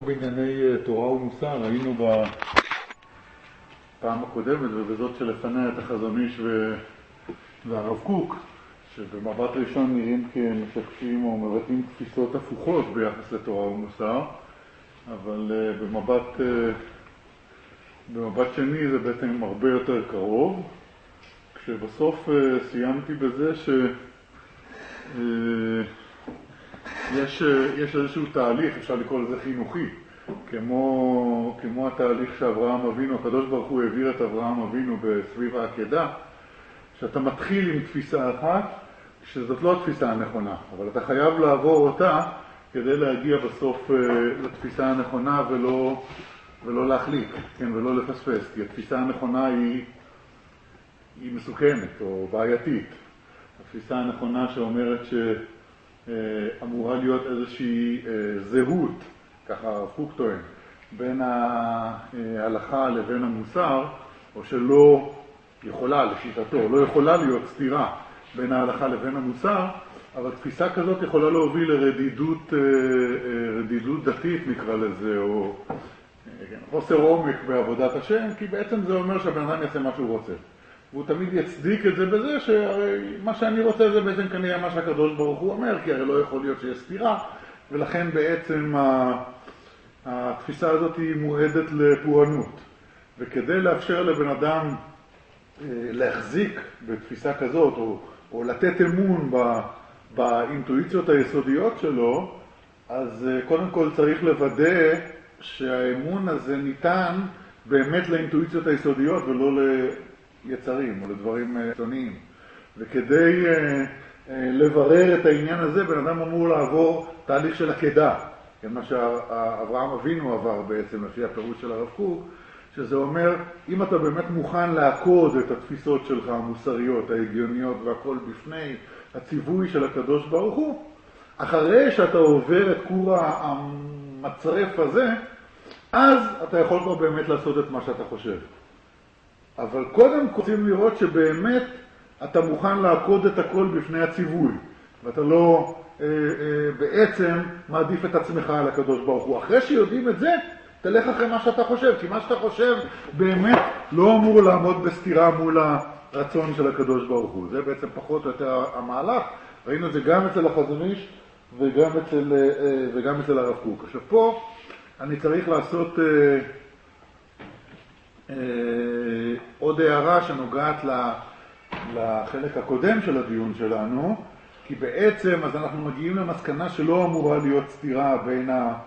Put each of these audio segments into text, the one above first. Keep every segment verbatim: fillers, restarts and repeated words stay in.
בענייני תורה ומוסר, היינו בפעם הקודמת ובזאת שלפניה את החזון איש והרב קוק, שבמבט ראשון נראים כמשקפים או מבטאים תפיסות הפוכות ביחס לתורה ומוסר, אבל במבט, במבט שני זה בעצם הרבה יותר קרוב, כשבסוף סיימתי בזה ש... יש, יש איזשהו תהליך, אפשר לקרוא לזה חינוכי, כמו, כמו התהליך שאברהם אבינו, הקדוש ברוך הוא העביר את אברהם אבינו בסביב העקדה, שאתה מתחיל עם תפיסה אחת, שזאת לא התפיסה הנכונה, אבל אתה חייב לעבור אותה כדי להגיע בסוף לתפיסה הנכונה ולא, ולא להחליק, כן, ולא לפספס, כי התפיסה הנכונה היא, היא מסוכנת או בעייתית. התפיסה הנכונה שאומרת ש... אמורה להיות איזושהי זהות, ככה הרב קוק טוען, בין ההלכה לבין המוסר, או שלא יכולה, לשיטתו, לא יכולה להיות סתירה בין ההלכה לבין המוסר, אבל תפיסה כזאת יכולה להוביל לרדידות, רדידות דתית נקרא לזה, או חוסר עומק בעבודת השם, כי בעצם זה אומר שהבן אדם יעשה מה שהוא רוצה. והוא תמיד יצדיק את זה בזה שמה שאני רוצה זה בעצם כנראה מה שהקדוש ברוך הוא אומר, כי הרי לא יכול להיות שיש סתירה, ולכן בעצם התפיסה הזאת היא מועדת לפורענות. וכדי לאפשר לבן אדם להחזיק בתפיסה כזאת, או, או לתת אמון באינטואיציות היסודיות שלו, אז קודם כל צריך לוודא שהאמון הזה ניתן באמת לאינטואיציות היסודיות ולא ל... יצרים או לדברים חיצוניים. וכדי uh, uh, לברר את העניין הזה, בן אדם אמור לעבור תהליך של עקדה, מה שאברהם אבינו עבר בעצם לפי הפירוש של הרב קוק, שזה אומר, אם אתה באמת מוכן לעקוד את התפיסות שלך המוסריות, ההגיוניות והכל בפני הציווי של הקדוש ברוך הוא, אחרי שאתה עובר את כור המצרף הזה, אז אתה יכול כבר באמת לעשות את מה שאתה חושב. אבל קודם רוצים לראות שבאמת אתה מוכן לעקוד את הכל בפני הציווי, ואתה לא אה, אה, בעצם מעדיף את עצמך על הקדוש ברוך הוא. אחרי שיודעים את זה, תלך אחרי מה שאתה חושב, כי מה שאתה חושב באמת לא אמור לעמוד בסתירה מול הרצון של הקדוש ברוך הוא. זה בעצם פחות או יותר המהלך. ראינו את זה גם אצל החזון איש וגם אצל, אה, וגם אצל הרב קוק. עכשיו פה אני צריך לעשות... אה, עוד הערה שנוגעת לחלק הקודם של הדיון שלנו, כי בעצם אז אנחנו מגיעים למסקנה שלא אמורה להיות סתירה בין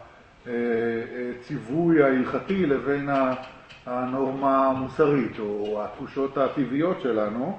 הציווי ההלכתי לבין הנורמה המוסרית או התחושות הטבעיות שלנו.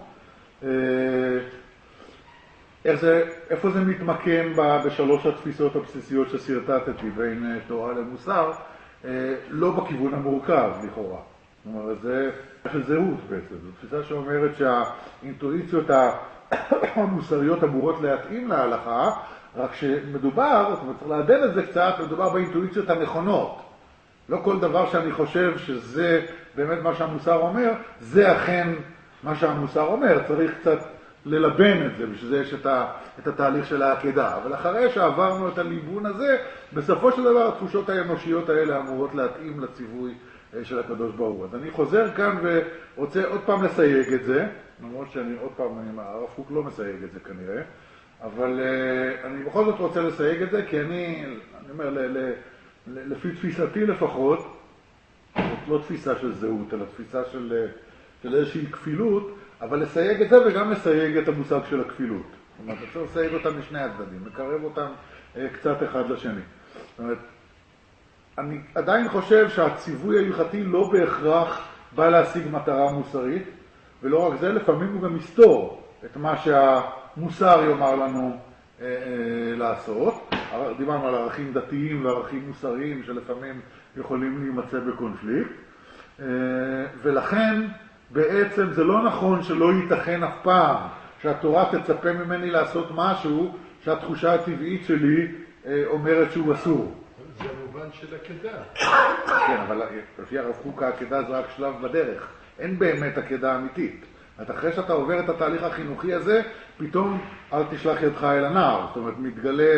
איך זה, איפה זה מתמקם בשלוש התפיסות הבסיסיות שסרטטתי בין תורה למוסר? לא בכיוון המורכב לכאורה. זאת אומרת, זה של זהות בעצם. זו תפיסה שאומרת שהאינטואיציות המוסריות אמורות להתאים להלכה, רק שמדובר, זאת אומרת, צריך לעדן את זה קצת, מדובר באינטואיציות הנכונות. לא כל דבר שאני חושב שזה באמת מה שהמוסר אומר, זה אכן מה שהמוסר אומר. צריך קצת ללבן את זה, בשביל זה יש את, ה, את התהליך של העקדה. אבל אחרי שעברנו את הליבון הזה, בסופו של דבר התחושות האנושיות האלה אמורות להתאים לציווי של הקדוש ברוך הוא. אז אני חוזר כאן ורוצה עוד פעם לסייג את זה, למרות שאני עוד פעם, הרב קוק לא מסייג את זה כנראה, אבל uh, אני בכל זאת רוצה לסייג את זה, כי אני, אני אומר, ל, ל, ל, לפי תפיסתי לפחות, זאת לא תפיסה של זהות, אלא תפיסה של, של איזושהי כפילות, אבל לסייג את זה וגם לסייג את המושג של הכפילות. זאת אומרת, אפשר לסייג אותם משני הצדדים, לקרב אותם uh, קצת אחד לשני. זאת אומרת, אני עדיין חושב שהציווי ההלכתי לא בהכרח בא להשיג מטרה מוסרית, ולא רק זה, לפעמים הוא גם יסתור את מה שהמוסר יאמר לנו אה, אה, לעשות. דיברנו על ערכים דתיים וערכים מוסריים שלפעמים יכולים להימצא בקונפליקט, אה, ולכן בעצם זה לא נכון שלא ייתכן אף פעם שהתורה תצפה ממני לעשות משהו שהתחושה הטבעית שלי אה, אומרת שהוא אסור. זה המובן של עקדה. כן, אבל לפי הרב קוק העקדה זה רק שלב בדרך. אין באמת עקדה אמיתית. אחרי שאתה עובר את התהליך החינוכי הזה, פתאום אל תשלח ידך אל הנער. זאת אומרת, מתגלה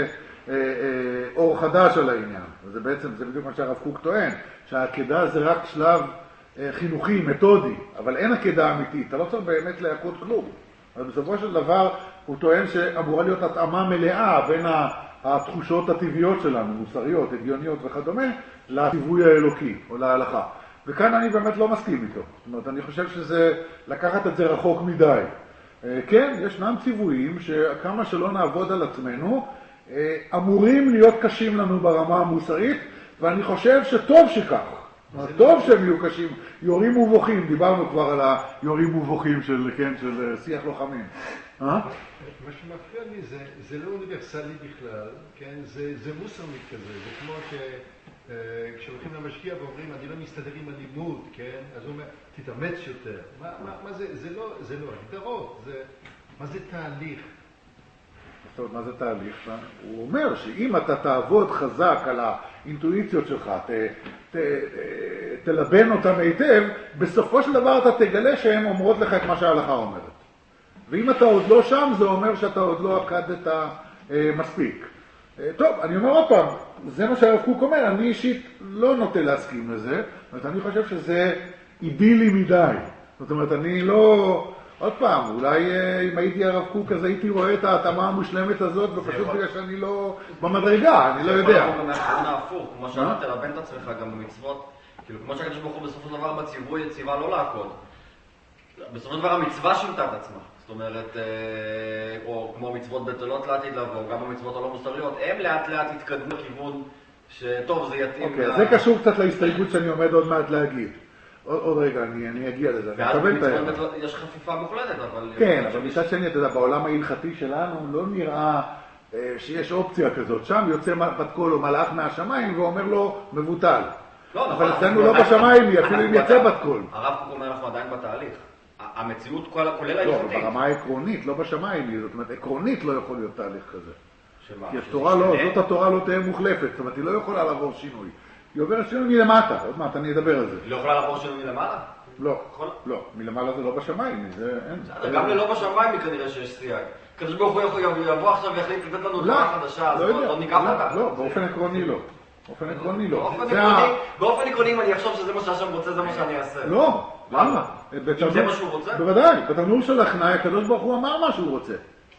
אור חדש על העניין. וזה בעצם, זה בדיוק מה שהרב קוק טוען, שהעקדה זה רק שלב חינוכי, מתודי, אבל אין עקדה אמיתית, אתה לא צריך באמת להכות כלום. אבל בסופו של דבר הוא טוען שאמורה להיות התאמה מלאה בין התחושות הטבעיות שלנו, מוסריות, הגיוניות וכדומה, לציווי האלוקי או להלכה. וכאן אני באמת לא מסכים איתו. זאת אומרת, אני חושב שזה לקחת את זה רחוק מדי. כן, ישנם ציוויים שכמה שלא נעבוד על עצמנו, אמורים להיות קשים לנו ברמה המוסרית, ואני חושב שטוב שכך. טוב שהם יהיו קשים, יורים ובוכים, דיברנו כבר על היורים ובוכים של, כן, של שיח לוחמים. מה שמפריע לי זה, זה לא אוניברסלי בכלל, כן? זה, זה מוסרמית כזה, זה כמו שכשהולכים למשקיע ואומרים, אני לא מסתדר עם הלימוד, כן? אז הוא אומר, תתאמץ יותר. מה, מה, מה זה? זה לא, זה לא הגדרות, זה, מה זה תהליך? זאת אומרת, מה זה תהליך? הוא אומר שאם אתה תעבוד חזק על האינטואיציות שלך, ת, ת, תלבן אותם היטב, בסופו של דבר אתה תגלה שהן אומרות לך את מה שההלכה אומרת. ואם אתה עוד לא שם, זה אומר שאתה עוד לא עקדת אה, מספיק. אה, טוב, אני אומר עוד פעם, זה מה שהרב קוק אומר, אני אישית לא נוטה להסכים לזה, זאת אומרת, אני חושב שזה אידילי מדי. זאת אומרת, אני לא... עוד פעם, אולי אה, אם הייתי הרב קוק, אז הייתי רואה את ההתאמה המושלמת הזאת, ופשוט בגלל שאני לא במדרגה, אני לא יודע. זה יכול לבוא מהכיוון ההפוך, כמו שאתה תלבן את עצמך גם במצוות, כאילו כמו שהקדוש ברוך הוא בסופו של דבר בציווי יציבה לא לעקוד. בסופו של דבר המצווה שינתה את עצמה. זאת אומרת, או כמו מצוות בטלות לעתיד לבוא, גם המצוות הלא מוסריות, הם לאט לאט התקדמו לכיוון שטוב, זה יתאים. אוקיי, זה קשור קצת להסתייגות שאני עומד עוד מעט להגיד. עוד רגע, אני אגיע לזה. ואז במצוות יש חפיפה מוחלטת, אבל... כן, אבל מצד שני, אתה יודע, בעולם ההלכתי שלנו לא נראה שיש אופציה כזאת. שם יוצא בת קול או מלאך מהשמיים ואומר לו, מבוטל. אבל אצלנו לא בשמיים, אפילו אם יצא בת קול. הרב קוק אומר, אנחנו עדיין בתהליך. המציאות כולל ההלכתית. לא, ברמה העקרונית, לא בשמיים. זאת אומרת, עקרונית לא יכול להיות תהליך כזה. כי התורה לא, זאת התורה לא תהיה מוחלפת. זאת אומרת, היא לא יכולה לעבור שינוי. היא עוברת שינוי מלמטה. עוד מעט, אני אדבר על זה. היא לא יכולה לעבור שינוי מלמעלה? לא, לא. מלמעלה זה לא בשמיים. גם ללא בשמיים היא כנראה שיש סייג. קדוש ברוך הוא יבוא עכשיו ויחליט לתת לנו תורה חדשה, אז לא ניקח אותה. לא, באופן עקרוני לא. באופן עקרוני לא. באופן עקרוני, אם אני אחשוב שזה מה שהשם רוצה, זה מה שאני אעשה. לא, למה? אם זה מה שהוא רוצה? בוודאי, בתנור של הכנאי, הקדוש ברוך הוא אמר מה שהוא רוצה.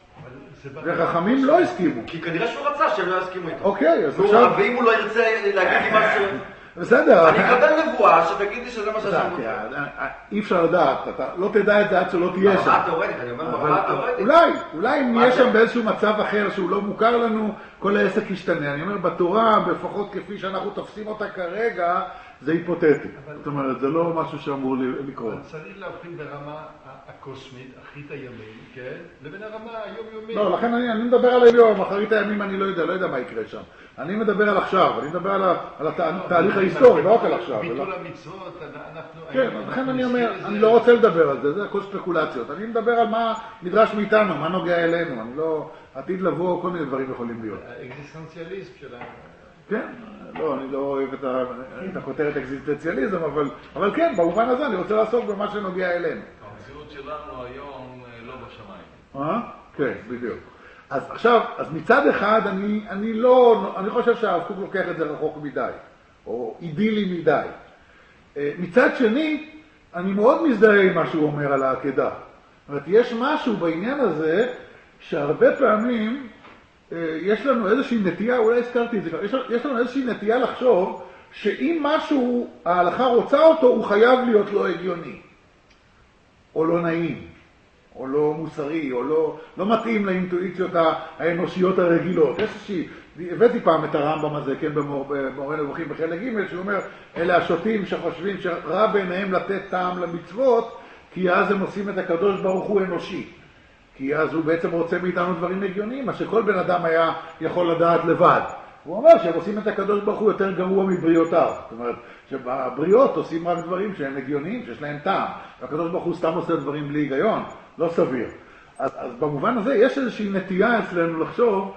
וחכמים לא הסכימו. כי כנראה שהוא רצה שהם לא יסכימו איתו. אוקיי, אז עכשיו... ואם הוא לא ירצה להגיד לי משהו... בסדר. אני אקבל נבואה שתגיד לי שזה מה שהשם רוצה. אי אפשר לדעת, אתה לא תדע את זה עד שלא תהיה שם. ברמה התיאורטית, אני אומר ברמה התיאורטית. אולי, אולי אם נהיה שם באיזשהו מצב אחר שהוא לא מוכר לנו, כל העסק ישתנה. אני אומר, בתורה, לפחות כפי שאנחנו תופסים אותה כרגע, זה היפותטי. זאת אומרת, זה לא משהו שאמור לקרות. אבל צריך להבחין ברמה הקוסמית, אחרית הימים, כן? לבין הרמה היומיומית. לא, לכן אני מדבר על היום, אחרית הימים אני לא יודע, לא יודע מה יקרה שם. אני מדבר על עכשיו, אני מדבר על התהליך ההיסטורי, לא רק על עכשיו. ביטול המצוות, אנחנו... כן, לכן אני אומר, אני לא רוצה לדבר על זה, זה הכל ספקולציות. אני מדבר על מה נדרש מאיתנו, מה נוגע אלינו, אני לא... עתיד לבוא, כל מיני דברים יכולים להיות. האקזיסטנציאליזם שלנו. כן, לא, אני לא אוהב את הכותרת אקזיסטנציאליזם, אבל כן, במובן הזה אני רוצה לעסוק במה שנוגע אלינו. המציאות שלנו היום לא בשמיים. אה? כן, בדיוק. אז עכשיו, אז מצד אחד אני, אני לא, אני חושב שהרב קוק לוקח את זה רחוק מדי, או אידילי מדי. מצד שני, אני מאוד מזדהה עם מה שהוא אומר על העקדה. זאת אומרת, יש משהו בעניין הזה, שהרבה פעמים יש לנו איזושהי נטייה, אולי הזכרתי את זה, יש, יש לנו איזושהי נטייה לחשוב שאם משהו, ההלכה רוצה אותו, הוא חייב להיות לא הגיוני, או לא נעים, או לא מוסרי, או לא, לא מתאים לאינטואיציות האנושיות הרגילות. יש איזושהי, הבאתי פעם את הרמב"ם הזה, כן, במורה נבוכים בחלק ג' שהוא אומר, אלה השוטים שחושבים שרע ביניהם לתת טעם למצוות, כי אז הם עושים את הקדוש ברוך הוא אנושי. כי אז הוא בעצם רוצה מאיתנו דברים הגיוניים, מה שכל בן אדם היה יכול לדעת לבד. הוא אומר שהם עושים את הקדוש ברוך הוא יותר גרוע מבריאותיו. זאת אומרת, שבבריאות עושים רק דברים שהם הגיוניים, שיש להם טעם. והקדוש ברוך הוא סתם עושה דברים בלי היגיון, לא סביר. אז, אז במובן הזה יש איזושהי נטייה אצלנו לחשוב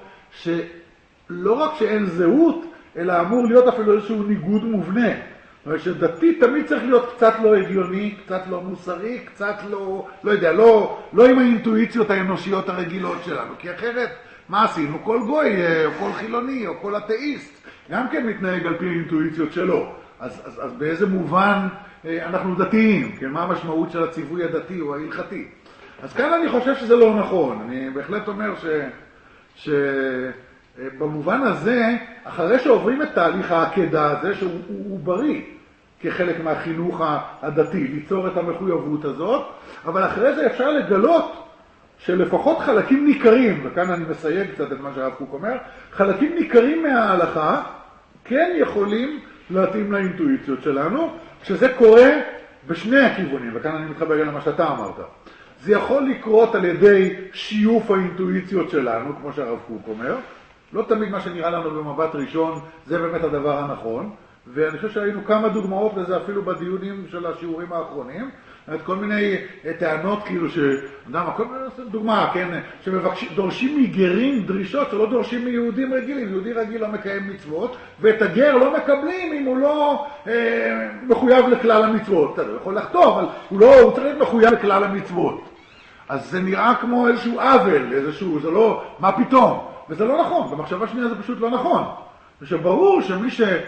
שלא רק שאין זהות, אלא אמור להיות אפילו איזשהו ניגוד מובנה. זאת אומרת שדתי תמיד צריך להיות קצת לא הגיוני, קצת לא מוסרי, קצת לא, לא יודע, לא, לא עם האינטואיציות האנושיות הרגילות שלנו. כי אחרת מה עשינו? כל גוי, או כל חילוני, או כל אתאיסט, גם כן מתנהג על פי האינטואיציות שלו. אז, אז, אז באיזה מובן אנחנו דתיים? כן, מה המשמעות של הציווי הדתי או ההלכתי? אז כאן אני חושב שזה לא נכון. אני בהחלט אומר ש... שבמובן הזה, אחרי שעוברים את תהליך העקדה הזה, שהוא הוא, הוא בריא כחלק מהחינוך הדתי, ליצור את המחויבות הזאת, אבל אחרי זה אפשר לגלות שלפחות חלקים ניכרים, וכאן אני מסייג קצת את מה שהרב קוק אומר, חלקים ניכרים מההלכה כן יכולים להתאים לאינטואיציות שלנו, שזה קורה בשני הכיוונים, וכאן אני מתחבר למה שאתה אמרת. זה יכול לקרות על ידי שיוף האינטואיציות שלנו, כמו שהרב קוק אומר. לא תמיד מה שנראה לנו במבט ראשון זה באמת הדבר הנכון, ואני חושב שהיינו כמה דוגמאות לזה אפילו בדיונים של השיעורים האחרונים. את כל מיני טענות כאילו ש... מה, כל מיני דוגמה, כן, שדורשים מגרים דרישות שלא דורשים מיהודים רגילים. יהודי רגיל לא מקיים מצוות, ואת הגר לא מקבלים אם הוא לא אה, מחויב לכלל המצוות. הוא יכול לחתום, אבל הוא לא, הוא צריך להיות מחויב לכלל המצוות. אז זה נראה כמו איזשהו עוול, איזשהו, זה לא, מה פתאום? וזה לא נכון, במחשבה שנייה זה פשוט לא נכון. ושברור שמי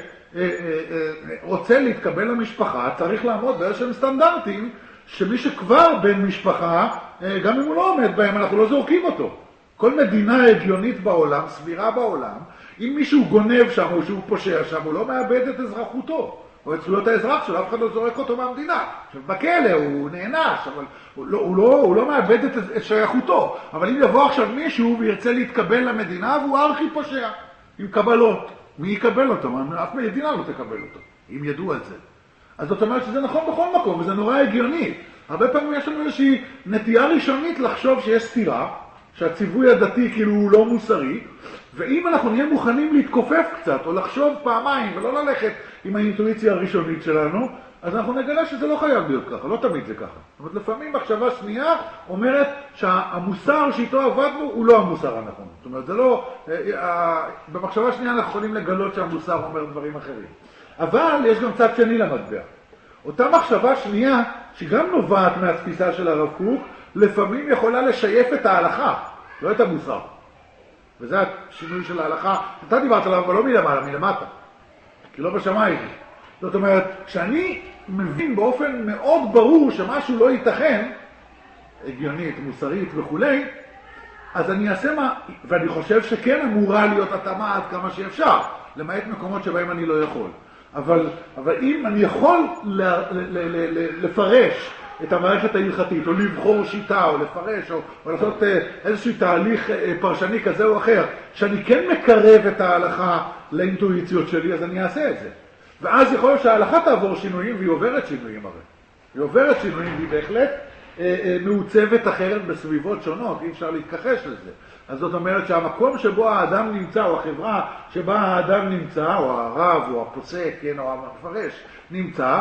שרוצה להתקבל למשפחה צריך לעמוד באיזשהם סטנדרטים, שמי שכבר בן משפחה, גם אם הוא לא עומד בהם, אנחנו לא זורקים אותו. כל מדינה הגיונית בעולם, סבירה בעולם, אם מישהו גונב שם או שהוא פושע שם, הוא לא מאבד את אזרחותו, או את זכויות האזרח שלו, אף אחד לא זורק אותו מהמדינה. בכלא הוא נענש, אבל הוא לא, הוא לא, הוא לא מאבד את, את שייכותו. אבל אם יבוא עכשיו מישהו וירצה להתקבל למדינה, והוא ארכי פושע, עם קבלות. מי יקבל אותו? אף מדינה לא תקבל אותו, אם ידעו את זה. אז זאת אומרת שזה נכון בכל מקום, וזה נורא הגיוני. הרבה פעמים יש לנו איזושהי נטייה ראשונית לחשוב שיש סתירה, שהציווי הדתי כאילו הוא לא מוסרי, ואם אנחנו נהיה מוכנים להתכופף קצת, או לחשוב פעמיים, ולא ללכת עם האינטואיציה הראשונית שלנו, אז אנחנו נגלה שזה לא חייב להיות ככה, לא תמיד זה ככה. זאת אומרת, לפעמים מחשבה שנייה אומרת שהמוסר שאיתו עבדנו הוא לא המוסר הנכון. זאת אומרת, זה לא... במחשבה שנייה אנחנו יכולים לגלות שהמוסר אומר דברים אחרים. אבל יש גם צד שני למטבע. אותה מחשבה שנייה, שגם נובעת מהתפיסה של הרב קוק, לפעמים יכולה לשייף את ההלכה, לא את המוסר. וזה השינוי של ההלכה. אתה דיברת עליו, אבל לא מלמעלה, מלמטה. כי לא בשמיים. זאת אומרת, כשאני מבין באופן מאוד ברור שמשהו לא ייתכן, הגיונית, מוסרית וכו', אז אני אעשה מה, ואני חושב שכן אמורה להיות התאמה עד כמה שאפשר, למעט מקומות שבהם אני לא יכול. אבל, אבל אם אני יכול ל, ל, ל, ל, ל, לפרש את המערכת ההלכתית, או לבחור שיטה, או לפרש, או, או לעשות איזשהו תהליך פרשני כזה או אחר, שאני כן מקרב את ההלכה לאינטואיציות שלי, אז אני אעשה את זה. ואז יכול להיות שההלכה תעבור שינויים, והיא עוברת שינויים הרי. היא עוברת שינויים, והיא בהחלט אה, אה, מעוצבת אחרת בסביבות שונות, אי אפשר להתכחש לזה. אז זאת אומרת שהמקום שבו האדם נמצא, או החברה שבה האדם נמצא, או הרב, או הפוסק, כן, או המפרש נמצא,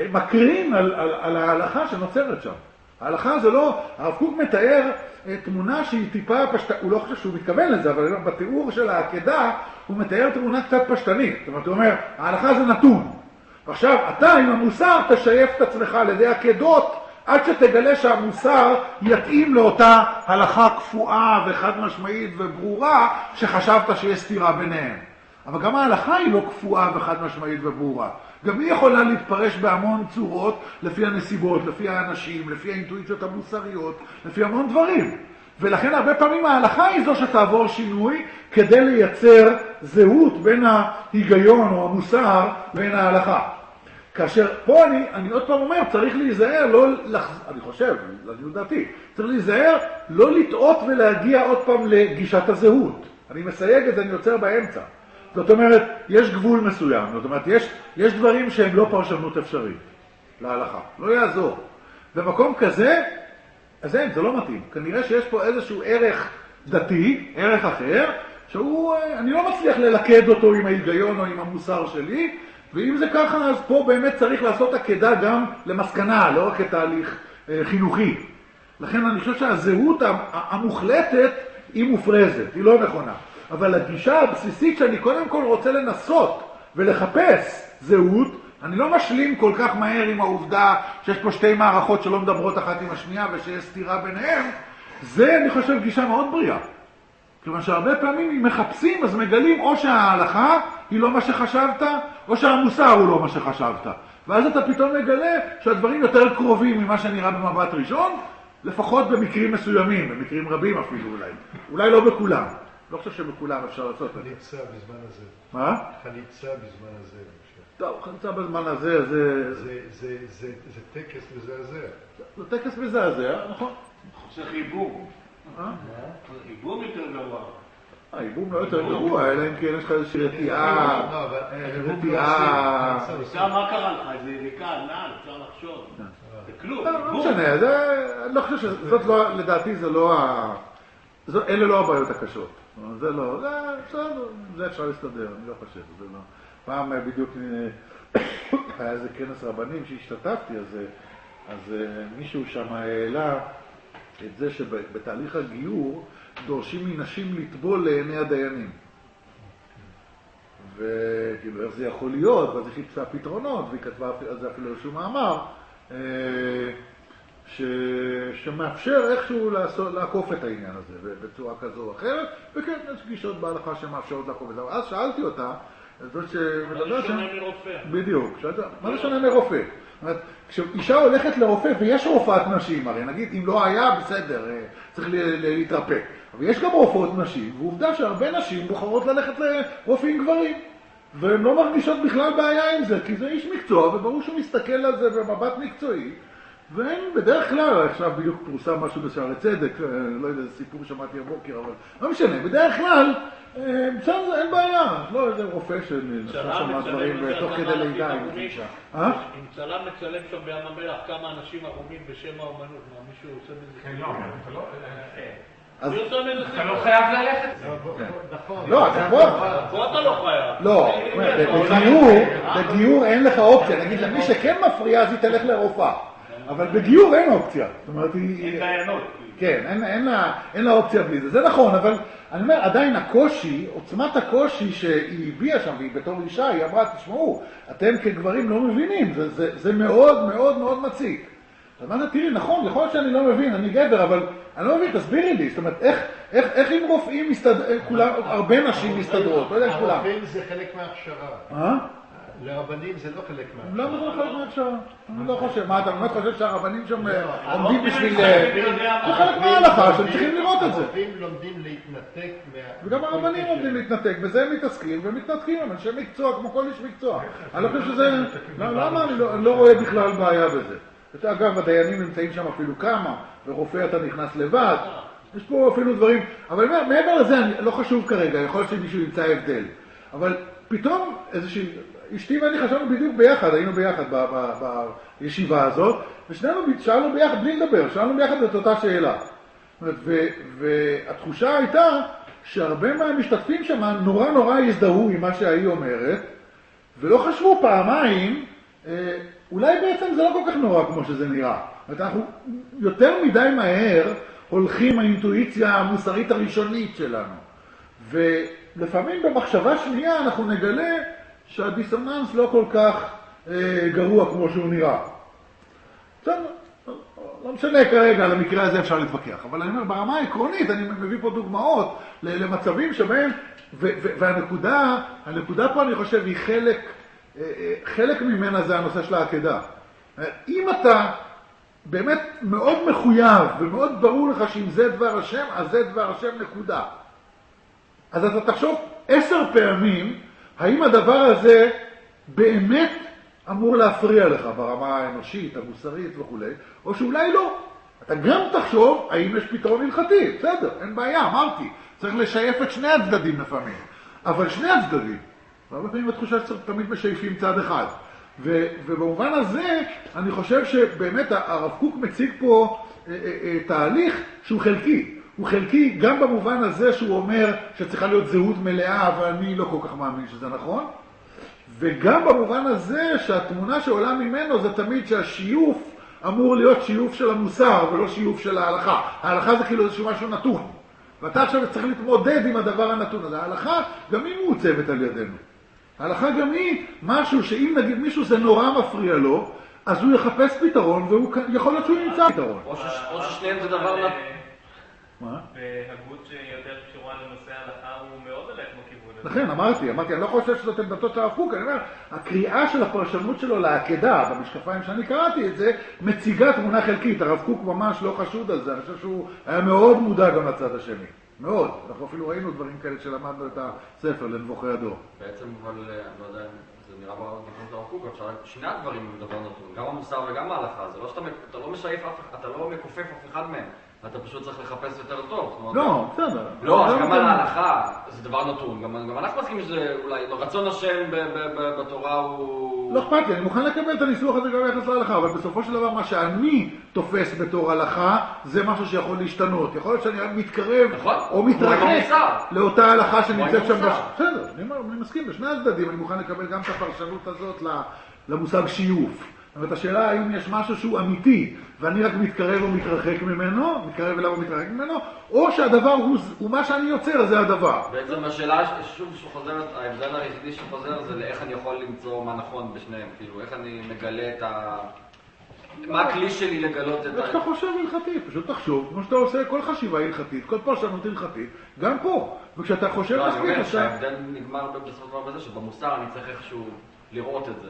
מקרין על, על, על ההלכה שנוצרת שם. ההלכה זה לא, הרב קוק מתאר תמונה שהיא טיפה פשטנית, הוא לא חושב שהוא מתכוון לזה, אבל בתיאור של העקדה הוא מתאר תמונה קצת פשטנית. זאת אומרת, הוא אומר, ההלכה זה נתון. ועכשיו, אתה עם המוסר תשייף את עצמך על ידי עקדות, עד שתגלה שהמוסר יתאים לאותה הלכה קפואה וחד משמעית וברורה, שחשבת שיש סתירה ביניהם. אבל גם ההלכה היא לא קפואה וחד משמעית וברורה. גם היא יכולה להתפרש בהמון צורות, לפי הנסיבות, לפי האנשים, לפי האינטואיציות המוסריות, לפי המון דברים. ולכן הרבה פעמים ההלכה היא זו שתעבור שינוי, כדי לייצר זהות בין ההיגיון או המוסר בין ההלכה. כאשר פה אני, אני עוד פעם אומר, צריך להיזהר, לא לח... אני חושב, אני יודעתי, צריך להיזהר, לא לטעות ולהגיע עוד פעם לגישת הזהות. אני מסייג את זה, אני יוצר באמצע. זאת אומרת, יש גבול מסוים, זאת אומרת, יש, יש דברים שהם לא פרשנות אפשרית להלכה, לא יעזור. במקום כזה, אז אין, זה לא מתאים. כנראה שיש פה איזשהו ערך דתי, ערך אחר, שהוא, אני לא מצליח ללכד אותו עם ההיגיון או עם המוסר שלי, ואם זה ככה, אז פה באמת צריך לעשות עקדה גם למסקנה, לא רק כתהליך חינוכי. לכן אני חושב שהזהות המוחלטת היא מופרזת, היא לא נכונה. אבל הגישה הבסיסית שאני קודם כל רוצה לנסות ולחפש זהות, אני לא משלים כל כך מהר עם העובדה שיש פה שתי מערכות שלא מדברות אחת עם השנייה ושיש סתירה ביניהם, זה אני חושב גישה מאוד בריאה. כיוון שהרבה פעמים מחפשים, אז מגלים או שההלכה היא לא מה שחשבת, או שהמוסר הוא לא מה שחשבת. ואז אתה פתאום מגלה שהדברים יותר קרובים ממה שנראה במבט ראשון, לפחות במקרים מסוימים, במקרים רבים אפילו אולי. אולי לא בכולם. לא חושב שבכולם אפשר לעשות את זה. חליצה בזמן הזה. מה? חליצה בזמן הזה. טוב, חליצה בזמן הזה, זה... זה, זה, זה, זה טקס מזעזע. זה טקס מזעזע, נכון? זה חיבור. אה? חיבור יותר גרוע. היבום לא יותר גרוע, אלא אם כן יש לך איזושהי רתיעה, רתיעה... עכשיו מה קרה לך? זה נקע, נעל, אפשר לחשוב. זה כלום. לא משנה, אני לא חושב שזאת לא, לדעתי זה לא ה... אלה לא הבעיות הקשות. זה לא, זה בסדר, זה אפשר להסתדר, אני לא חושב, זה לא... פעם בדיוק היה איזה כנס רבנים שהשתתפתי, אז מישהו שם העלה את זה שבתהליך הגיור דורשים מנשים לטבול לעיני הדיינים. וכאילו, איך זה יכול להיות? ואז היא חיפשה פתרונות, והיא כתבה על זה אפילו איזשהו מאמר, ש... שמאפשר איכשהו לעשות, לעקוף את העניין הזה בצורה כזו או אחרת, וכן, יש גישות בהלכה שמאפשרות לעקוף את זה. אז שאלתי אותה, זאת ש... מה זה שונה מרופא? בדיוק. שאלתי, מה זה שונה מרופא? זאת אומרת, כשאישה הולכת לרופא, ויש רופאת נשים, הרי נגיד, אם לא היה, בסדר, צריך להתרפא. אבל יש גם רופאות נשים, ועובדה שהרבה נשים בוחרות ללכת לרופאים גברים. והן לא מרגישות בכלל בעיה עם זה, כי זה איש מקצוע, וברור שהוא מסתכל על זה במבט מקצועי. ואין בדרך כלל, עכשיו בדיוק פורסם משהו בשערי צדק, לא יודע, זה סיפור שמעתי הבוקר, אבל לא משנה, בדרך כלל, בסדר, אין בעיה, לא איזה רופא שנשמע שם דברים, ותוך כדי לידה עם אישה. אם צלם מצלם שם בים המלח כמה אנשים ערומים בשם האומנות, מה מישהו עושה מזה? כן, לא, אתה לא... אתה לא חייב ללכת. נכון. לא, אתה פה. פה אתה לא חייב. לא, בגיור, בגיור אין לך אופציה, נגיד למי שכן מפריע אז היא תלך לרופאה. אבל בגיור אין אופציה. זאת אומרת, היא... אין דיינות. כן, אין, אין, לה, אין לה אופציה בלי זה. זה נכון, אבל אני אומר, עדיין הקושי, עוצמת הקושי שהיא הביאה שם, והיא בתור אישה, היא אמרה, תשמעו, אתם כגברים לא מבינים, זה, זה, זה מאוד מאוד מאוד מציק. אז מה זה, תראי, נכון, יכול להיות שאני לא מבין, אני גבר, אבל אני לא מבין, תסבירי לי, זאת אומרת, איך, איך, איך עם רופאים מסתדר, כולם, הרבה נשים מסתדרות, לא יודע איך כולם. הרופאים זה חלק מההכשרה. אה? לרבנים זה לא חלק מההכשרה. לא, זה לא חלק מההכשרה. אני לא חושב. מה, אתה באמת חושב שהרבנים שם עומדים בשביל... זה חלק מההלכה, שהם צריכים לראות את זה. הרופאים לומדים להתנתק מה... וגם הרבנים לומדים להתנתק, בזה הם מתעסקים ומתנתקים, הם אנשי מקצוע, כמו כל איש מקצוע. אני לא חושב שזה... למה אני לא רואה בכלל בעיה בזה? אגב, הדיינים נמצאים שם אפילו כמה, ורופא אתה נכנס לבד. יש פה אפילו דברים... אבל מעבר לזה, לא חשוב כרגע, יכול להיות שמישהו ימצא הבדל. אבל פתאום איזושהי... אשתי ואני חשבנו בדיוק ביחד, היינו ביחד ב- ב- בישיבה הזאת, ושנינו שאלנו ביחד בלי לדבר, שאלנו ביחד את אותה שאלה. ו- והתחושה הייתה שהרבה מהמשתתפים שם נורא נורא הזדהו עם מה שהיא אומרת, ולא חשבו פעמיים, אה, אולי בעצם זה לא כל כך נורא כמו שזה נראה. זאת אומרת, אנחנו יותר מדי מהר הולכים האינטואיציה המוסרית הראשונית שלנו. ולפעמים במחשבה שנייה אנחנו נגלה שהדיסוננס לא כל כך אה, גרוע כמו שהוא נראה. בסדר, לא משנה כרגע, על המקרה הזה אפשר להתווכח, אבל אני אומר, ברמה העקרונית, אני מביא פה דוגמאות למצבים שבהם, ו- ו- והנקודה, הנקודה פה אני חושב היא חלק, אה, אה, חלק ממנה זה הנושא של העקדה. אם אתה באמת מאוד מחויב ומאוד ברור לך שאם זה דבר השם, אז זה דבר השם נקודה. אז אתה תחשוב עשר פעמים, האם הדבר הזה באמת אמור להפריע לך ברמה האנושית, המוסרית וכו', או שאולי לא. אתה גם תחשוב האם יש פתרון הלכתי, בסדר, אין בעיה, אמרתי, צריך לשייף את שני הצדדים לפעמים, אבל שני הצדדים, הרבה פעמים התחושה שצריך תמיד משייפים צד אחד, ו- ובמובן הזה אני חושב שבאמת הרב קוק מציג פה אה, אה, אה, תהליך שהוא חלקי, הוא חלקי גם במובן הזה שהוא אומר שצריכה להיות זהות מלאה, אבל אני לא כל כך מאמין שזה נכון, וגם במובן הזה שהתמונה שעולה ממנו זה תמיד שהשיוף אמור להיות שיוף של המוסר ולא שיוף של ההלכה. ההלכה זה כאילו איזשהו משהו נתון, ואתה עכשיו צריך להתמודד עם הדבר הנתון הזה. ההלכה גם היא מעוצבת על ידינו. ההלכה גם היא משהו שאם נגיד מישהו זה נורא מפריע לו, אז הוא יחפש פתרון, והוא יכול להיות שהוא ימצא פתרון. או ששניהם זה דבר נתון. מה? בהגות שיותר קשורה לנושא ההלכה הוא מאוד הולך בכיוון הזה. לכן, אמרתי, אמרתי, אני לא חושב שזאת עמדתו של הרב קוק, אני אומר, הקריאה של הפרשנות שלו לעקדה, במשקפיים שאני קראתי את זה, מציגה תמונה חלקית. הרב קוק ממש לא חשוד על זה, אני חושב שהוא היה מאוד מודע גם לצד השני. מאוד. אנחנו אפילו ראינו דברים כאלה שלמדנו את הספר לנבוכי הדור. בעצם, אבל אני לא יודע, זה נראה בדיון של הרב קוק, אפשר שני הדברים הם דבר נתון, גם המוסר וגם ההלכה, זה לא שאתה לא משייף אף, אתה לא מקופף אף אחד מהם. אתה פשוט צריך לחפש יותר טוב. לא, בסדר. לא, אז גם על ההלכה זה דבר נתון. גם אנחנו מסכימים שזה אולי רצון השם בתורה הוא... לא אכפת לי, אני מוכן לקבל את הניסוח הזה גם ביחס להלכה, אבל בסופו של דבר מה שאני תופס בתור הלכה זה משהו שיכול להשתנות. יכול להיות שאני רק מתקרב או מתרחק לאותה הלכה שנמצאת שם. בסדר, אני מסכים, בשני הצדדים אני מוכן לקבל גם את הפרשנות הזאת למושג שיוף. זאת אומרת, השאלה האם יש משהו שהוא אמיתי, ואני רק מתקרב או מתרחק ממנו, מתקרב אליו או מתרחק ממנו, או שהדבר הוא, הוא מה שאני יוצר, זה הדבר. בעצם השאלה, שוב שחוזרת, ההבדל היחידי שחוזר זה לאיך אני יכול למצוא מה נכון בשניהם, כאילו, איך אני מגלה את ה... מה הכלי שלי לגלות את ה... איך שאתה חושב הלכתי, פשוט תחשוב, כמו שאתה עושה כל חשיבה הלכתית, כל פרשנות הלכתית, גם פה. וכשאתה חושב לא, מספיק, אני אומר שההבדל נגמר בסופו של דבר בזה, שבמוסר אני צריך איכשהו לראות את זה.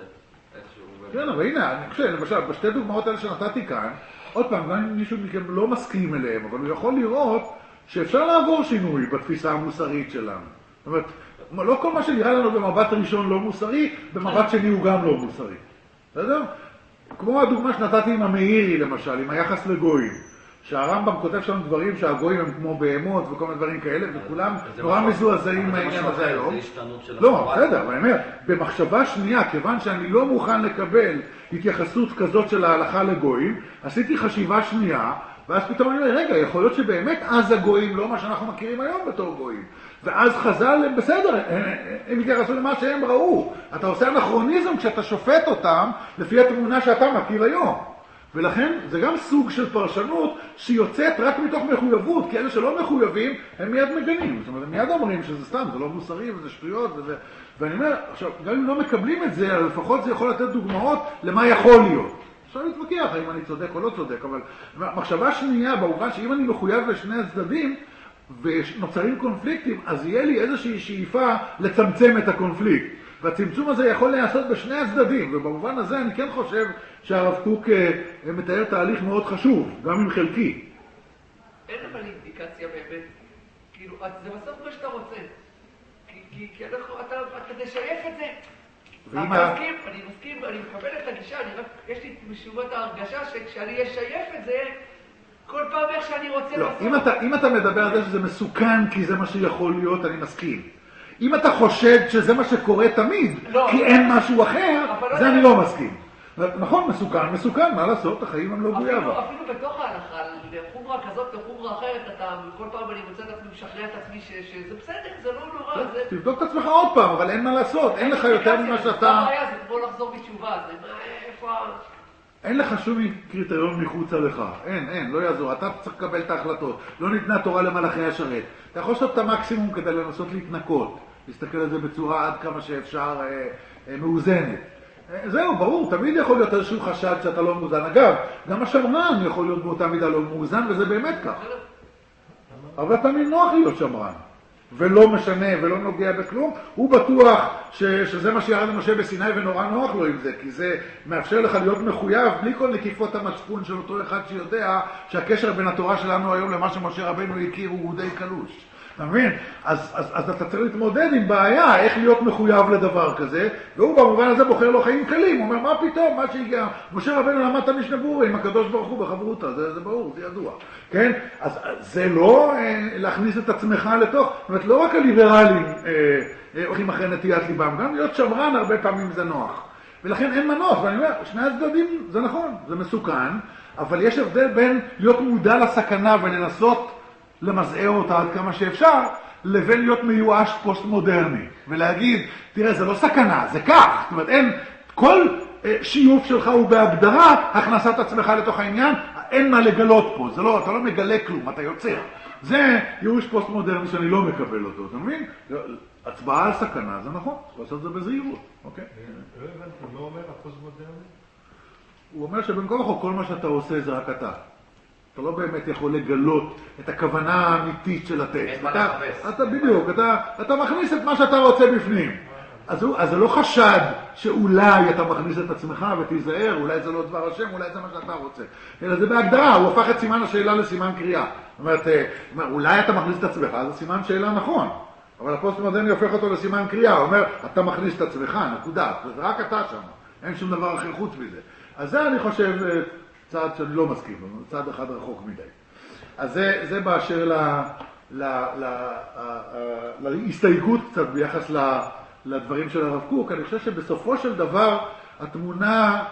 כן, אבל הנה, אני חושב, למשל, בשתי דוגמאות האלה שנתתי כאן, עוד פעם, גם אם מישהו מכם לא מסכים אליהם, אבל הוא יכול לראות שאפשר לעבור שינוי בתפיסה המוסרית שלנו. זאת אומרת, לא כל מה שנראה לנו במבט ראשון לא מוסרי, במבט שני הוא גם לא מוסרי. בסדר? כמו הדוגמה שנתתי עם המאירי, למשל, עם היחס לגויים. שהרמב"ם כותב שם דברים שהגויים הם כמו בהמות וכל מיני דברים כאלה, וכולם נורא מזועזעים מהעניין הזה היום. לא, בסדר, אבל אני אומר, במחשבה שנייה, כיוון שאני לא מוכן לקבל התייחסות כזאת של ההלכה לגויים, עשיתי חשיבה שנייה, ואז פתאום אני אומר, רגע, יכול להיות שבאמת אז הגויים לא מה שאנחנו מכירים היום בתור גויים. ואז חז"ל, בסדר, הם התייחסו למה שהם ראו. אתה עושה אנכרוניזם כשאתה שופט אותם לפי התמונה שאתה מכיר היום. ולכן זה גם סוג של פרשנות שיוצאת רק מתוך מחויבות, כי אלה שלא מחויבים הם מיד מגנים. זאת אומרת, הם מיד אומרים שזה סתם, זה לא מוסרי וזה שטויות וזה... ואני אומר, עכשיו, גם אם לא מקבלים את זה, לפחות זה יכול לתת דוגמאות למה יכול להיות. אפשר להתווכח האם אני צודק או לא צודק, אבל מחשבה שנייה, במובן שאם אני מחויב לשני הצדדים ונוצרים קונפליקטים, אז יהיה לי איזושהי שאיפה לצמצם את הקונפליקט. והצמצום הזה יכול להיעשות בשני הצדדים, ובמובן הזה אני כן חושב שהרב קוק מתאר תהליך מאוד חשוב, גם אם חלקי. אין אבל אינדיקציה באמת, כאילו, זה בסוף מה שאתה רוצה, כי אתה תשייף את זה. אני מסכים, אני מסכים, אני מקבל את הגישה, יש לי משומת ההרגשה שכשאני אשייף את זה, כל פעם איך שאני רוצה לעשות. לא, אם אתה מדבר על זה שזה מסוכן כי זה מה שיכול להיות, אני מסכים. אם אתה חושד שזה מה שקורה תמיד, לא, כי לא, אין משהו אחר, זה לא אני לא מסכים. נכון, מסוכן, מסוכן, מה לעשות? החיים הם לא גויאבה. אפילו בתוך ההלכה, לחומרה כזאת, לחומרה אחרת, אתה כל פעם אני מוצא את עצמי, משכנע את עצמי שזה בסדר, זה לא נורא. תבדוק את עצמך עוד פעם, אבל אין מה לעשות, אין לך יותר ממה שאתה... זה בעיה, זה כמו לחזור בתשובה, זה איפה... אין לך שום קריטריון מחוצה לך, אין, אין, לא יעזור, אתה צריך לקבל את ההחלטות, לא ניתנה תורה למלאכי השרת. אתה יכול לעשות את המקסימום כדי לנסות להתנקות, להסתכל על זה בצורה עד כמה שאפשר אה, אה, מאוזנת. אה, זהו, ברור, תמיד יכול להיות איזשהו חשד שאתה לא מאוזן. אגב, גם השמרן יכול להיות באותה מידה לא מאוזן, וזה באמת כך. אבל תמיד נוח להיות שמרן. ולא משנה ולא נוגע בכלום, הוא בטוח ש, שזה מה שירד למשה בסיני ונורא נוח לו עם זה, כי זה מאפשר לך להיות מחויב בלי כל נקיפות המצפון של אותו אחד שיודע שהקשר בין התורה שלנו היום למה שמשה רבנו הכיר הוא די קלוש. אתה מבין? אז, אז, אז אתה צריך להתמודד עם בעיה, איך להיות מחויב לדבר כזה, והוא במובן הזה בוחר לו חיים קלים, הוא אומר, מה פתאום, מה שהגיע, משה רבנו למד את המשנה ברורה עם הקדוש ברוך הוא בחברותה, זה, זה ברור, זה ידוע, כן? אז זה לא אה, להכניס את עצמך לתוך, זאת אומרת, לא רק הליברלים אה, אה, הולכים אחרי נטיית ליבם, גם להיות שמרן הרבה פעמים זה נוח, ולכן אין מנוס, ואני אומר, שני הצדדים זה נכון, זה מסוכן, אבל יש הבדל בין להיות מודע לסכנה ולנסות למזער אותה עד כמה שאפשר, לבין להיות מיואש פוסט-מודרני, ולהגיד, תראה, זה לא סכנה, זה כך. זאת אומרת, אין, כל שיוף שלך הוא בהגדרה הכנסת עצמך לתוך העניין, אין מה לגלות פה, זה לא, אתה לא מגלה כלום, אתה יוצר. זה ייאוש פוסט-מודרני שאני לא מקבל אותו, אתה מבין? הצבעה על סכנה, זה נכון, לעשות את זה בזהירות, אוקיי? לא הבנתי, מה אומר הפוסט-מודרני? הוא אומר שבין כל החוק, כל מה שאתה עושה זה רק אתה. אתה לא באמת יכול לגלות את הכוונה האמיתית של הטקסט. אין מה אתה, לחפש. אתה בדיוק, אתה, אתה מכניס את מה שאתה רוצה בפנים. אז, הוא, אז זה לא חשד שאולי אתה מכניס את עצמך ותיזהר, אולי זה לא דבר השם, אולי זה מה שאתה רוצה. אלא זה בהגדרה, הוא הפך את סימן השאלה לסימן קריאה. זאת אומרת, אולי אתה מכניס את עצמך, זה סימן שאלה נכון. אבל הפוסט-מודרני הופך אותו לסימן קריאה, הוא אומר, אתה מכניס את עצמך, נקודה. זה רק אתה שם, אין שום דבר אחר חוץ מזה. אז זה אני חושב צעד שאני לא מסכים, צעד אחד רחוק מדי. אז זה, זה באשר ל, ל, ל, להסתייגות קצת ביחס ל, לדברים של הרב קוק. אני חושב שבסופו של דבר התמונה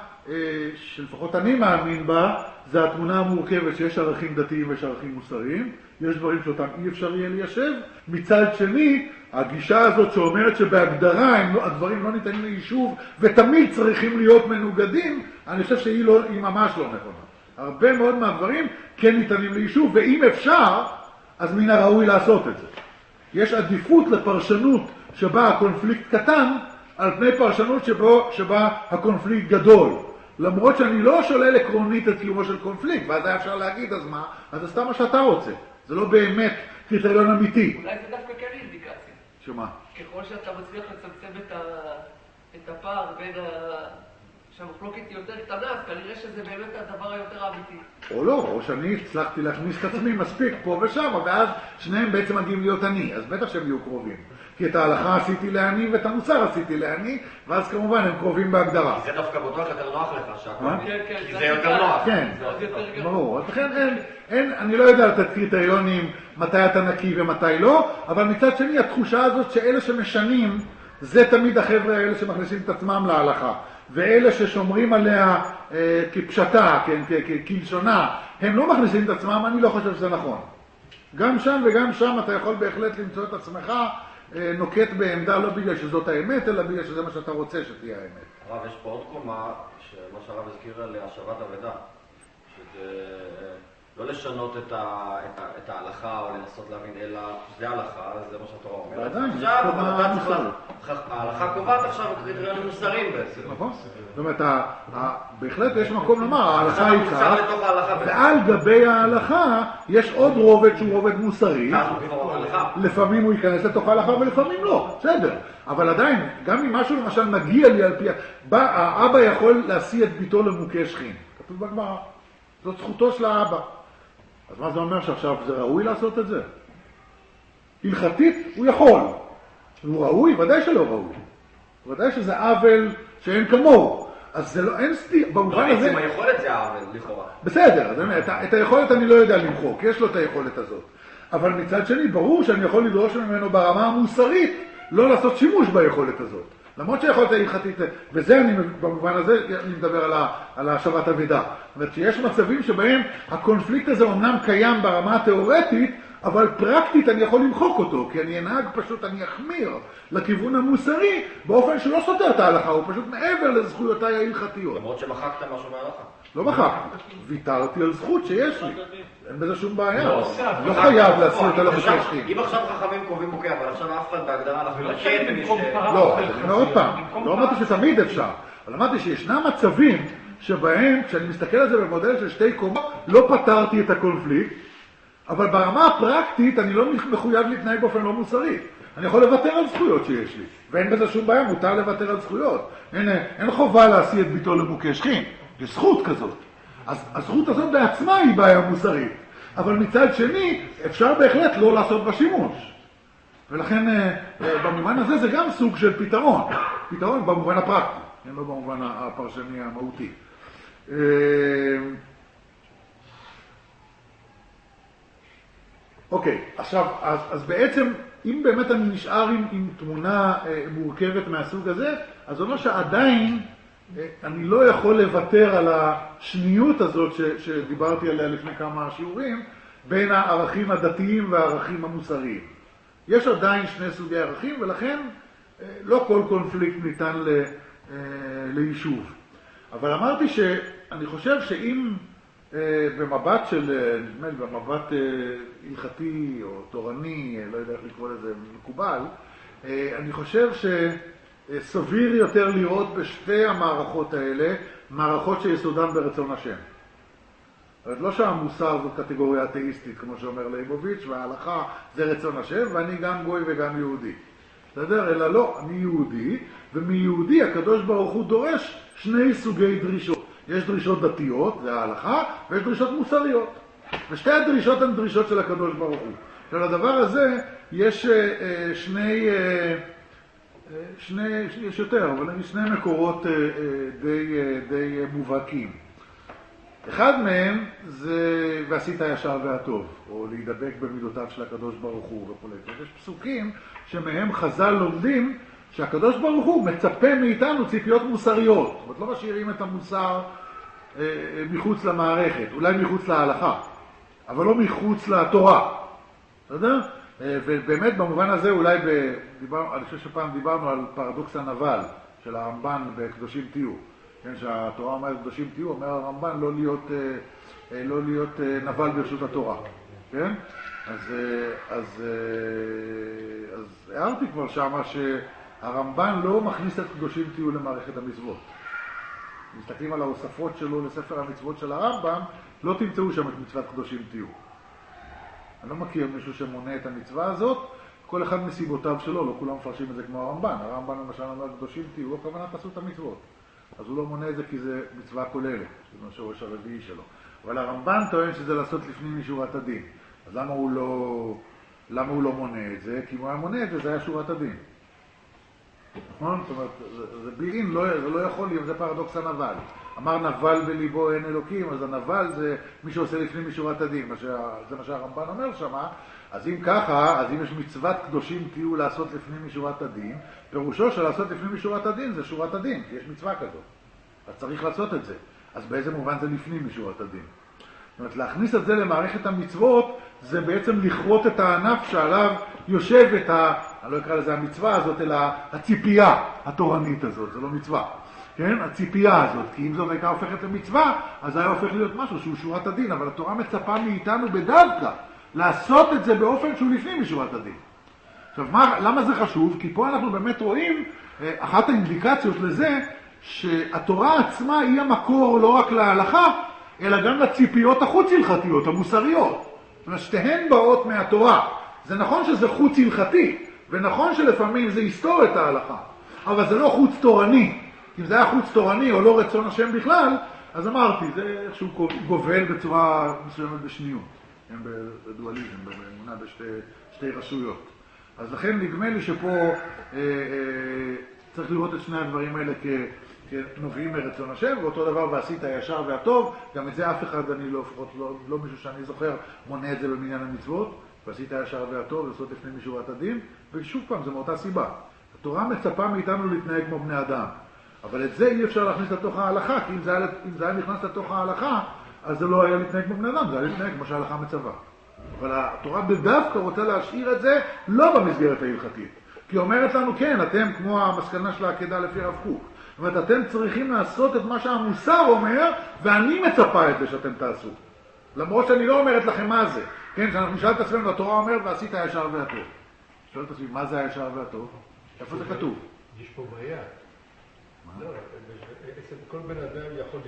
שלפחות אני מאמין בה, זה התמונה המורכבת שיש ערכים דתיים ויש ערכים מוסריים. יש דברים שאותם אי אפשר יהיה ליישב. מצד שני, הגישה הזאת שאומרת שבהגדרה הדברים לא ניתנים ליישוב ותמיד צריכים להיות מנוגדים, אני חושב שהיא לא, היא ממש לא נכונה. הרבה מאוד מהדברים כן ניתנים ליישוב, ואם אפשר, אז מן הראוי לעשות את זה. יש עדיפות לפרשנות שבה הקונפליקט קטן, על פני פרשנות שבו, שבה הקונפליקט גדול. למרות שאני לא שולל עקרונית את קיומו של קונפליקט, ואז היה אפשר להגיד, אז מה? אז זה סתם מה שאתה רוצה. זה לא באמת קריטריון אמיתי. אולי זה דווקא כן אינדיקציה. שמה? ככל שאתה מצליח לצמצם את, ה... את הפער בין ה... שהמחלוקת היא יותר קטנה, אז כנראה שזה באמת הדבר היותר אמיתי. או לא, או שאני הצלחתי להכניס את עצמי מספיק פה ושם, ואז שניהם בעצם מגיעים להיות אני, אז בטח שהם יהיו קרובים. כי את ההלכה עשיתי לעני ואת המוסר עשיתי לעני, ואז כמובן הם קרובים בהגדרה. כי זה דווקא בטוח יותר נוח לך שהכל. כן, כן, כי זה יותר נוח. כן, זה עוד יותר גרוע. ברור. אז לכן אין, אין, אני לא יודע לתת קריטריונים מתי אתה נקי ומתי לא, אבל מצד שני התחושה הזאת שאלה שמשנים, זה תמיד החבר'ה האלה שמכניסים את עצמם להלכה. ואלה ששומרים עליה אה, כפשטה, כן, כלשונה, הם לא מכניסים את עצמם, אני לא חושב שזה נכון. גם שם וגם שם אתה יכול בהחלט למצוא את עצמך אה, נוקט בעמדה לא בגלל שזאת האמת, אלא בגלל שזה מה שאתה רוצה שתהיה האמת. הרב, יש פה עוד קומה, שמה שהרב הזכיר על השבת אבדה, שזה לא לשנות את, ה, את, ה, את ההלכה או לנסות להבין, אלא זה ההלכה, זה מה שהתורה אומרת. ועדיין, עכשיו, יש קומה אתה צריך מוסרית. ההלכה קובעת עכשיו קריטריונים מוסריים בעצם. נכון. זאת אומרת, ה- ה- בהחלט יש מקום לומר, ההלכה היא עכשיו כך, לתוך ההלכה בעצם. ועל גבי ההלכה יש עוד רובד שהוא רובד מוסרי. ואז הוא כבר ההלכה. לפעמים הוא ייכנס לתוך ההלכה ולפעמים לא, בסדר. אבל עדיין, גם אם משהו למשל מגיע לי על פי... בא, האבא יכול להשיא את ביתו למוכה שכין. כתוב בגמרא. זאת זכותו של האבא. אז מה זה אומר שעכשיו זה ראוי לעשות את זה? הלכתית הוא יכול. הוא ראוי? ודאי שלא ראוי. ודאי שזה עוול שאין כמוהו. אז זה לא, אין סתיר, במובן הזה... בעצם היכולת זה העוול, לכאורה. בסדר, אז את, את היכולת אני לא יודע למחוק, יש לו את היכולת הזאת. אבל מצד שני, ברור שאני יכול לדרוש ממנו ברמה המוסרית לא לעשות שימוש ביכולת הזאת. למרות שהיכולת ההלכתית, וזה אני, במובן הזה, אני מדבר על, ה, על השבת אבדה. זאת אומרת שיש מצבים שבהם הקונפליקט הזה אומנם קיים ברמה התיאורטית, אבל פרקטית אני יכול למחוק אותו, כי אני אנהג פשוט, אני אחמיר לכיוון המוסרי, באופן שלא סותר את ההלכה, הוא פשוט מעבר לזכויותיי ההלכתיות. למרות שמחקת משהו מההלכה. לא מחקתי, ויתרתי על זכות שיש לי. אין בזה שום בעיה. לא, לא חייב להסיר אותה עכשיו- לבקשתי. אם עכשיו חכמים קובעים מוכה, אבל עכשיו אף אחד בהגדרה אנחנו לא כן מי ש... לא, אני אומר עוד פעם, לא אמרתי שתמיד אפשר, אבל אמרתי שישנם מצבים שבהם, כשאני מסתכל על זה במודל של שתי קומות, לא פתרתי את הקונפליקט, אבל ברמה הפרקטית אני לא מחויב להתנהג באופן לא מוסרי. אני יכול לוותר על זכויות שיש לי, ואין בזה שום בעיה, מותר לוותר על זכויות. אין, אין חובה להשיא את ביתו למוכה שכין, יש זכות כזאת. אז הזכות הזאת בעצמה היא בעיה מוסרית, אבל מצד שני אפשר בהחלט לא לעשות בה שימוש. ולכן במובן הזה זה גם סוג של פתרון, פתרון במובן הפרקטי, לא במובן הפרשני המהותי. אוקיי, עכשיו, אז, אז בעצם, אם באמת אני נשאר עם, עם תמונה אה, מורכבת מהסוג הזה, אז זה אומר שעדיין אה, אני לא יכול לוותר על השניות הזאת ש, שדיברתי עליה לפני כמה שיעורים, בין הערכים הדתיים והערכים המוסריים. יש עדיין שני סוגי ערכים, ולכן אה, לא כל קונפליקט ניתן ל, אה, ליישוב. אבל אמרתי שאני חושב שאם במבט של, נדמה לי, במבט הלכתי או תורני, לא יודע איך לקרוא לזה, מקובל, אני חושב שסביר יותר לראות בשתי המערכות האלה, מערכות שיסודן ברצון השם. לא שהמוסר זאת קטגוריה אתאיסטית, כמו שאומר ליבוביץ', וההלכה זה רצון השם, ואני גם גוי וגם יהודי. בסדר? אלא לא, אני יהודי, ומיהודי הקדוש ברוך הוא דורש שני סוגי דרישות. יש דרישות דתיות, זה ההלכה, ויש דרישות מוסריות. ושתי הדרישות הן דרישות של הקדוש ברוך הוא. עכשיו, לדבר הזה יש אה, שני, אה, שני, יש יותר, אבל יש שני מקורות אה, די, די מובהקים. אחד מהם זה ועשית הישר והטוב, או להידבק במידותיו של הקדוש ברוך הוא וכו'. יש פסוקים שמהם חז"ל לומדים שהקדוש ברוך הוא מצפה מאיתנו ציפיות מוסריות. זאת אומרת, לא משאירים את המוסר אה, מחוץ למערכת, אולי מחוץ להלכה, אבל לא מחוץ לתורה. אתה יודע? ובאמת במובן הזה אולי, בדיבר, אני חושב שפעם דיברנו על פרדוקס הנבל של הרמב"ן בקדושים תהיו. כן, שהתורה אומרת קדושים תהיו, אומר הרמב"ן לא להיות, לא להיות נבל ברשות התורה. כן? אז, אז, אז הערתי כבר שמה שהרמב"ן לא מכניס את קדושים תהיו למערכת המצוות. מסתכלים על ההוספות שלו לספר המצוות של הרמב"ם, לא תמצאו שם את מצוות קדושים תהיו. אני לא מכיר מישהו שמונה את המצווה הזאת, כל אחד מסיבותיו שלו, לא כולם מפרשים את זה כמו הרמב"ן. הרמב"ן למשל אומר קדושים תהיו, הכוונה תעשו את המצוות. אז הוא לא מונה את זה כי זה מצווה כוללת, זה השורש הרביעי שלו. אבל הרמב"ן טוען שזה לעשות לפנים משורת הדין. אז למה הוא לא, למה הוא לא מונה את זה? כי אם הוא היה מונה את זה, זה היה שורת הדין. נכון? זאת אומרת, זה, זה בלעין, לא, זה לא יכול להיות, זה פרדוקס הנבל. אמר נבל בליבו אין אלוקים, אז הנבל זה מי שעושה לפנים משורת הדין, מה שה, זה מה שהרמב"ן אומר שמה. אז אם ככה, אז אם יש מצוות קדושים תהיו לעשות לפנים משורת הדין, פירושו של לעשות לפנים משורת הדין זה שורת הדין, כי יש מצווה כזאת. אז צריך לעשות את זה. אז באיזה מובן זה לפנים משורת הדין? זאת אומרת, להכניס את זה למערכת המצוות, זה בעצם לכרות את הענף שעליו יושב את ה... אני לא אקרא לזה המצווה הזאת, אלא הציפייה התורנית הזאת, זה לא מצווה. כן? הציפייה הזאת, כי אם זאת הייתה הופכת למצווה, אז היה הופך להיות משהו שהוא שורת הדין, אבל התורה מצפה מאיתנו בדווקא לעשות את זה באופן שהוא לפנים משורת הדין. עכשיו, מה, למה זה חשוב? כי פה אנחנו באמת רואים, אחת האינדיקציות לזה, שהתורה עצמה היא המקור לא רק להלכה, אלא גם לציפיות החוץ-הלכתיות, המוסריות. זאת אומרת, שתיהן באות מהתורה. זה נכון שזה חוץ-הלכתי, ונכון שלפעמים זה היסטור את ההלכה, אבל זה לא חוץ תורני. אם זה היה חוץ תורני או לא רצון השם בכלל, אז אמרתי, זה איכשהו גובל בצורה מסוימת בשניות. הם בדואליזם, באמונה בשתי שתי רשויות. אז לכן נדמה לי שפה אה, אה, צריך לראות את שני הדברים האלה כ, כנובעים מרצון השם, ואותו דבר ועשית הישר והטוב, גם את זה אף אחד, אני לא, לא, לא מישהו שאני זוכר, מונה את זה במניין המצוות, ועשית הישר והטוב, לעשות לפני משורת הדין, ושוב פעם, זה מאותה סיבה. התורה מצפה מאיתנו להתנהג כמו בני אדם, אבל את זה אי אפשר להכניס לתוך ההלכה, כי אם זה היה, אם זה היה נכנס לתוך ההלכה, אז זה לא היה להתנהג כמו בני אדם, זה היה להתנהג כמו שההלכה מצווה. אבל התורה בדווקא רוצה להשאיר את זה לא במסגרת ההלכתית. כי היא אומרת לנו, כן, אתם כמו המסקנה של העקדה לפי רב קוק. זאת אומרת, אתם צריכים לעשות את מה שהמוסר אומר, ואני מצפה את זה שאתם תעשו. למרות שאני לא אומרת לכם מה זה. כן, כשאנחנו נשאל את עצמנו, התורה אומרת, ועשית הישר והטוב. שואל את עצמי, מה זה הישר והטוב? איפה זה כתוב? יש פה בעיה. לא, כל בן אדם יכול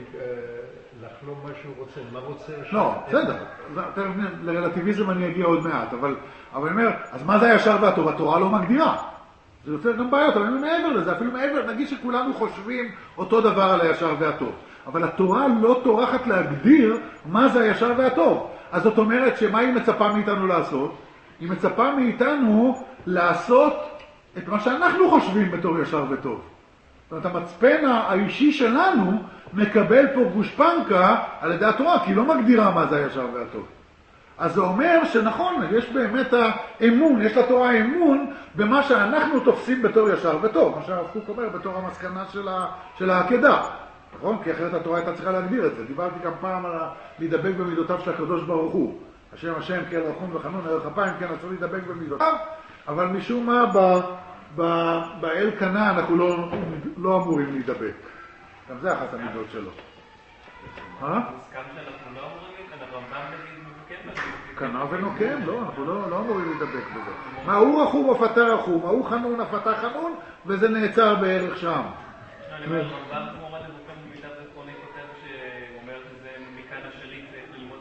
לחלום מה שהוא רוצה, מה רוצה... לא, בסדר, לרלטיביזם אני אגיע עוד מעט, אבל אני אומר, אז מה זה הישר והטוב? התורה לא מגדירה. זה יוצר גם בעיות, אבל אני מעבר לזה, אפילו מעבר, נגיד שכולנו חושבים אותו דבר על הישר והטוב, אבל התורה לא טורחת להגדיר מה זה הישר והטוב. אז זאת אומרת שמה היא מצפה מאיתנו לעשות? היא מצפה מאיתנו לעשות את מה שאנחנו חושבים בתור ישר וטוב. זאת אומרת, המצפן האישי שלנו מקבל פה גושפנקה על ידי התורה, כי היא לא מגדירה מה זה הישר והטוב. אז זה אומר שנכון, יש באמת האמון, יש לתורה אמון במה שאנחנו תופסים בתור ישר וטוב, מה שהרב קוק אומר בתור המסקנה של, ה, של העקדה. נכון? כי אחרת התורה הייתה צריכה להגדיר את זה. דיברתי גם פעם על להידבק במידותיו של הקדוש ברוך הוא. השם השם כאל רחום וחנון, ערך אפיים, כן, אסור להידבק במידותיו, אבל משום מה ב... באל קנה אנחנו לא, לא אמורים להידבק. גם זה אחת המידות שלו. מוסכם שאנחנו לא אמורים להתנדב, הרמב"ם נגיד מבקר בזה. קנה ונוקם, לא, אנחנו לא, לא אמורים להידבק בזה. מה הוא רחום ופתה רחום, מה הוא חנון הפתה חנון, וזה נעצר בערך שם. אני אומר, הרמב"ם כמו מה לבוקם במידה וקרוני כותב שאומר שזה מכאן השליט ללמוד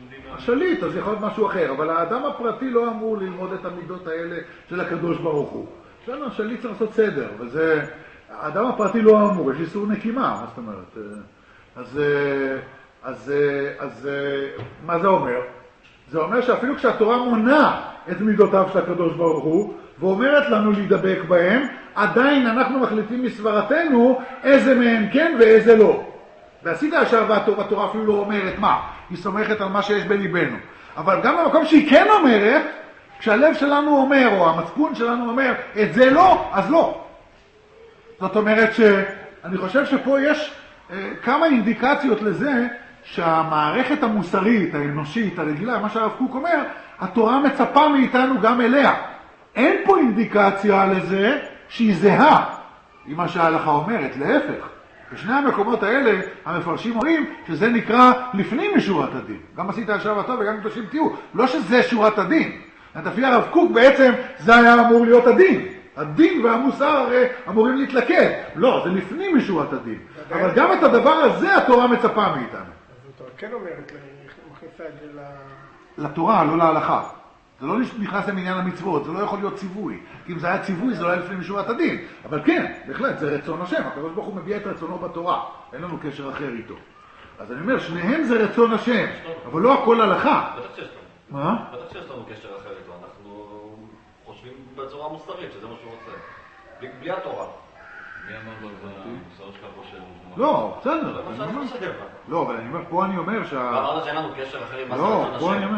לומדים... השליט, אז יכול להיות משהו אחר, אבל האדם הפרטי לא אמור ללמוד את המידות האלה של הקדוש ברוך הוא. שלנו, השליט צריך לעשות סדר, אבל זה... האדם הפרטי לא אמור, יש איסור נקימה, מה זאת אומרת? אז, אז, אז, מה זה אומר? זה אומר שאפילו כשהתורה מונה את מידותיו של הקדוש ברוך הוא, ואומרת לנו להידבק בהם, עדיין אנחנו מחליטים מסברתנו איזה מהם כן ואיזה לא. ועשית ישר והתורה אפילו לא אומרת מה, היא סומכת על מה שיש בליבנו. אבל גם במקום שהיא כן אומרת, כשהלב שלנו אומר, או המצפון שלנו אומר, את זה לא, אז לא. זאת אומרת שאני חושב שפה יש אה, כמה אינדיקציות לזה שהמערכת המוסרית, האנושית, הרגילה, מה שהרב קוק אומר, התורה מצפה מאיתנו גם אליה. אין פה אינדיקציה לזה שהיא זהה עם מה שההלכה אומרת, להפך. בשני המקומות האלה המפרשים אומרים שזה נקרא לפנים משורת הדין. גם עשית ישר וטוב וגם קדושים תהיו. לא שזה שורת הדין. לפי הרב קוק בעצם זה היה אמור להיות הדין. הדין והמוסר הרי אמורים להתלכד. לא, זה לפנים משורת הדין. אבל גם את הדבר הזה התורה מצפה מאיתנו. אז התורה כן אומרת, מכניסה את זה לתורה, לא להלכה. זה לא נכנס למניין המצוות, זה לא יכול להיות ציווי. כי אם זה היה ציווי, זה לא היה לפנים משורת הדין. אבל כן, בהחלט, זה רצון השם. הקדוש ברוך הוא מביע את רצונו בתורה. אין לנו קשר אחר איתו. אז אני אומר, שניהם זה רצון השם, אבל לא הכל הלכה. בטח שיש לנו. מה? בטח שיש לנו קשר אחר איתו. אנחנו חושבים בצורה מוסרית, שזה מה שהוא רוצה. בלי התורה. מי אמר בזה, המוסר שלך חושב? לא, בסדר. זה מה שאני חושב. לא, אבל אני אומר, פה אני אומר שה... אמרת שאין לנו קשר אחר עם לא, רצון פה אני השם. אומר,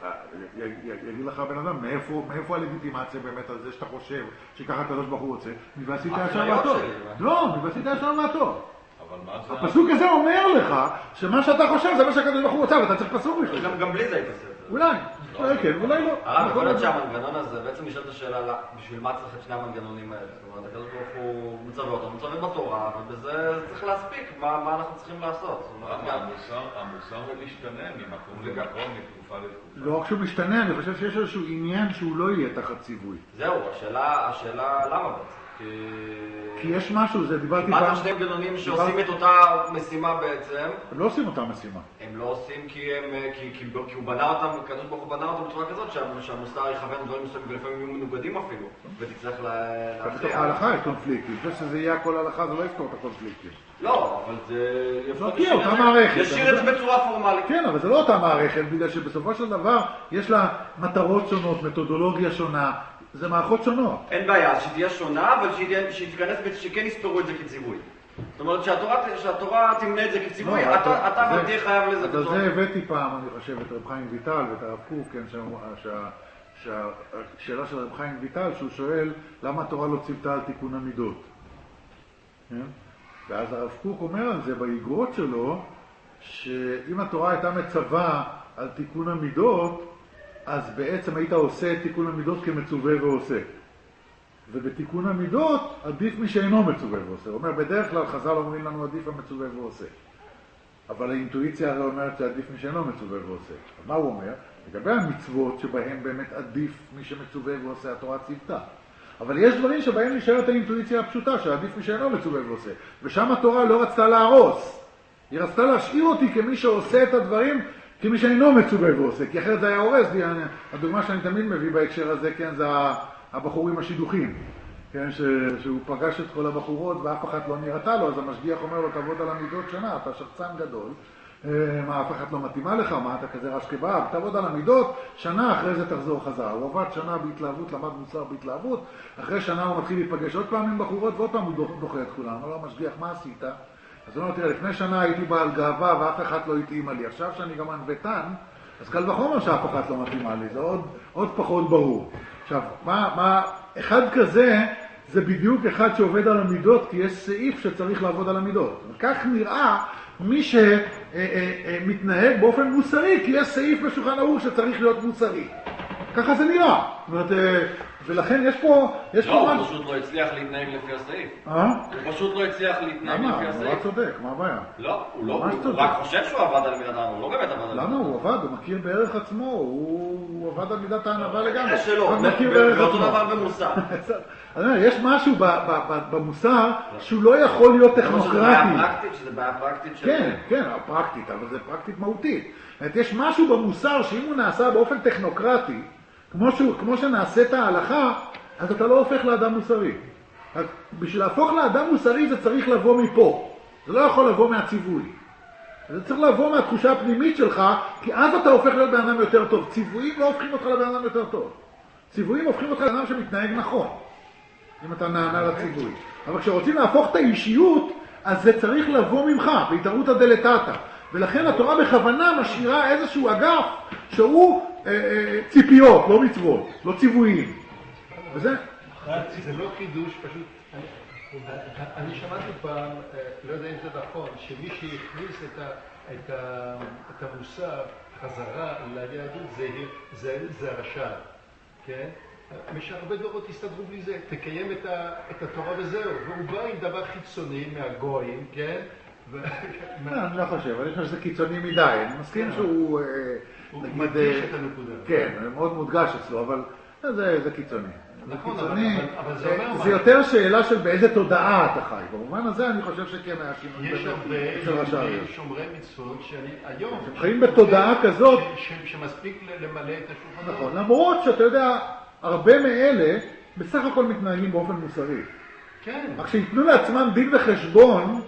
יגיד לך בן אדם, מאיפה הלגיטימציה באמת על זה שאתה חושב שככה הקדוש ברוך הוא רוצה? מבעשית הישר והטוב. לא, מבעשית הישר והטוב. אבל מה זה... הפסוק הזה אומר לך שמה שאתה חושב זה מה שהקדוש ברוך הוא רוצה, ואתה צריך פסוק בשביל. גם בלי זה היית עושה את זה. אולי, אולי כן, אולי לא. הרב, יכול להיות שהמנגנון הזה, בעצם נשאלת השאלה בשביל מה צריך את שני המנגנונים האלה. זאת אומרת, הקדוש ברוך הוא מצווה אותו, מצווה בתורה, ובזה צריך להספיק מה אנחנו צריכים לעשות. המוסר הוא משתנה ממקום למקום, מתקופה לתקופה. לא רק שהוא משתנה, אני חושב שיש איזשהו עניין שהוא לא יהיה תחת ציווי. זהו, השאלה למה בעצם? כי יש משהו, זה דיברתי מה פעם... זה שני מנגנונים שעושים את אותה משימה בעצם? הם לא עושים אותה משימה. הם לא עושים כי הוא בנה אותם, הקדוש ברוך הוא בנה אותם בצורה כזאת שהמוסר יכוון דברים מסוימים ולפעמים יהיו מנוגדים אפילו ותצטרך להכריע. בתוך ההלכה יש קונפליקטים, אני חושב שזה יהיה הכל הלכה, זה לא יפתור את הקונפליקטים. לא, אבל זה... לא תהיה אותה מערכת. ישאיר את זה בצורה פורמלית. כן, אבל זה לא אותה מערכת, בגלל שבסופו של דבר יש לה מטרות שונות, מתודולוגיה שונה, זה מערכות שונות. אין בעיה, שתהיה שונה, אבל שתיכנס, שכן יספרו את זה כציווי. זאת אומרת שהתורה תמנה את זה כציווי, אתה אבל תהיה חייב לזה בצורה. אז זה הבאתי פעם, אני חושב, את רב חיים ויטל ואת הרב קוק, שהשאלה של רב חיים ויטל, שהוא שואל למה התורה לא ציוותה על תיקון המידות. ואז הרב קוק אומר על זה באגרות שלו, שאם התורה הייתה מצווה על תיקון המידות, אז בעצם היית עושה את תיקון המידות כמצווה ועושה. ובתיקון המידות עדיף מי שאינו מצווה ועושה. הוא אומר, בדרך כלל חז"ל אומרים לנו עדיף המצווה ועושה. אבל האינטואיציה הרי אומרת שעדיף מי שאינו מצווה ועושה. מה הוא אומר? לגבי המצוות שבהם באמת עדיף מי שמצווה ועושה, התורה ציוותה. אבל יש דברים שבהם נשארת האינטואיציה הפשוטה, שעדיף מי שאינו מצווה ועושה. ושם התורה לא רצתה להרוס. היא רצתה להשאיר אותי כמי שעושה את הדברים כמי שאינו מצווה ועושה, כי אחרת זה היה הורס לי. הדוגמה שאני תמיד מביא בהקשר הזה, כן, זה הבחורים השידוכים. כן, שהוא פגש את כל הבחורות ואף אחת לא נראתה לו, אז המשגיח אומר לו, תעבוד על המידות שנה, אתה שחצן גדול, מה, אף אחת לא מתאימה לך, מה, אתה כזה רש כבאב, תעבוד על המידות, שנה אחרי זה תחזור חזרה. הוא עבד שנה בהתלהבות, למד מוסר בהתלהבות, אחרי שנה הוא מתחיל להיפגש עוד פעם עם בחורות, ועוד פעם הוא דוחה את כולם. אמר לו, המשגיח, מה עשית? אז הוא אומר, תראה, לפני שנה הייתי בעל גאווה ואף אחת לא התאימה לי. עכשיו שאני גם ענוותן, אז קל וחומר שאף אחת לא מתאימה לי. זה עוד, עוד פחות ברור. עכשיו, מה, מה, אחד כזה, זה בדיוק אחד שעובד על המידות, כי יש סעיף שצריך לעבוד על המידות. כך נראה מי שמתנהג באופן מוסרי, כי יש סעיף בשולחן ערוך שצריך להיות מוסרי. ככה זה נראה. זאת אומרת, ולכן יש פה... יש לא, פה הוא פשוט לא הצליח להתנהג לפי הסעיף. אה? הוא פשוט לא הצליח להתנהג לפי הסעיף. למה? הוא צודק, מה הבעיה? לא, הוא לא, הוא רק חושב שהוא עבד על מידת הענווה, הוא לא באמת עבד על מידת הענווה. למה? הוא עבד, הוא מכיר בערך עצמו, הוא עבד על מידת הענווה לגמרי. זה שלו, הוא מכיר בערך ואותו עצמו. דבר במוסר. אז יש משהו במוסר שהוא לא יכול להיות טכנוקרטי. שזה בעיה פרקטית, שזה בעיה פרקטית של... כן, כן, פרקטית, אבל זה פרקטית מהותית. יש משהו במוסר שאם הוא נעשה באופן טכנוקרטי, כמו, שהוא, כמו שנעשית ההלכה, אז אתה לא הופך לאדם מוסרי. אז בשביל להפוך לאדם מוסרי זה צריך לבוא מפה. זה לא יכול לבוא מהציווי. זה צריך לבוא מהתחושה הפנימית שלך, כי אז אתה הופך להיות בן אדם יותר טוב. ציוויים לא הופכים אותך לבן אדם יותר טוב. ציוויים הופכים אותך לבן אדם שמתנהג נכון, אם אתה נענה לציווי. אבל כשרוצים להפוך את האישיות, אז זה צריך לבוא ממך, בהתערותא דלתתא. ולכן התורה בכוונה משאירה איזשהו אגף שהוא אה, אה, ציפיות, לא מצוות, לא ציוויים. וזה... זה לא חידוש, פשוט... אני שמעתי פעם, לא יודע אם זה נכון, שמי שהכניס את, ה, את, ה, את המוסר חזרה ליהדות זה, זה, זה הרש"ל, כן? שהרבה דורות הסתדרו בלי זה, תקיים את, ה, את התורה וזהו, והוא בא עם דבר חיצוני מהגויים, כן? ו... אני לא חושב, אני חושב שזה קיצוני מדי, אני מסכים שהוא... הוא מדגיש את הנקודה. כן, מאוד מודגש אצלו, אבל זה, זה קיצוני. נכון, קיצוני, אבל, אבל זה אומר... זה יותר שאלה של באיזה תודעה אתה חי. במובן הזה אני חושב שכן היה שינוי. יש הרבה שומרי מצוות שאני היום... חיים בתודעה כזאת... שמספיק למלא את השולחן. נכון, למרות שאתה יודע, הרבה מאלה בסך הכל מתנהגים באופן מוסרי. כן. רק כשיתנו לעצמם דין וחשבון,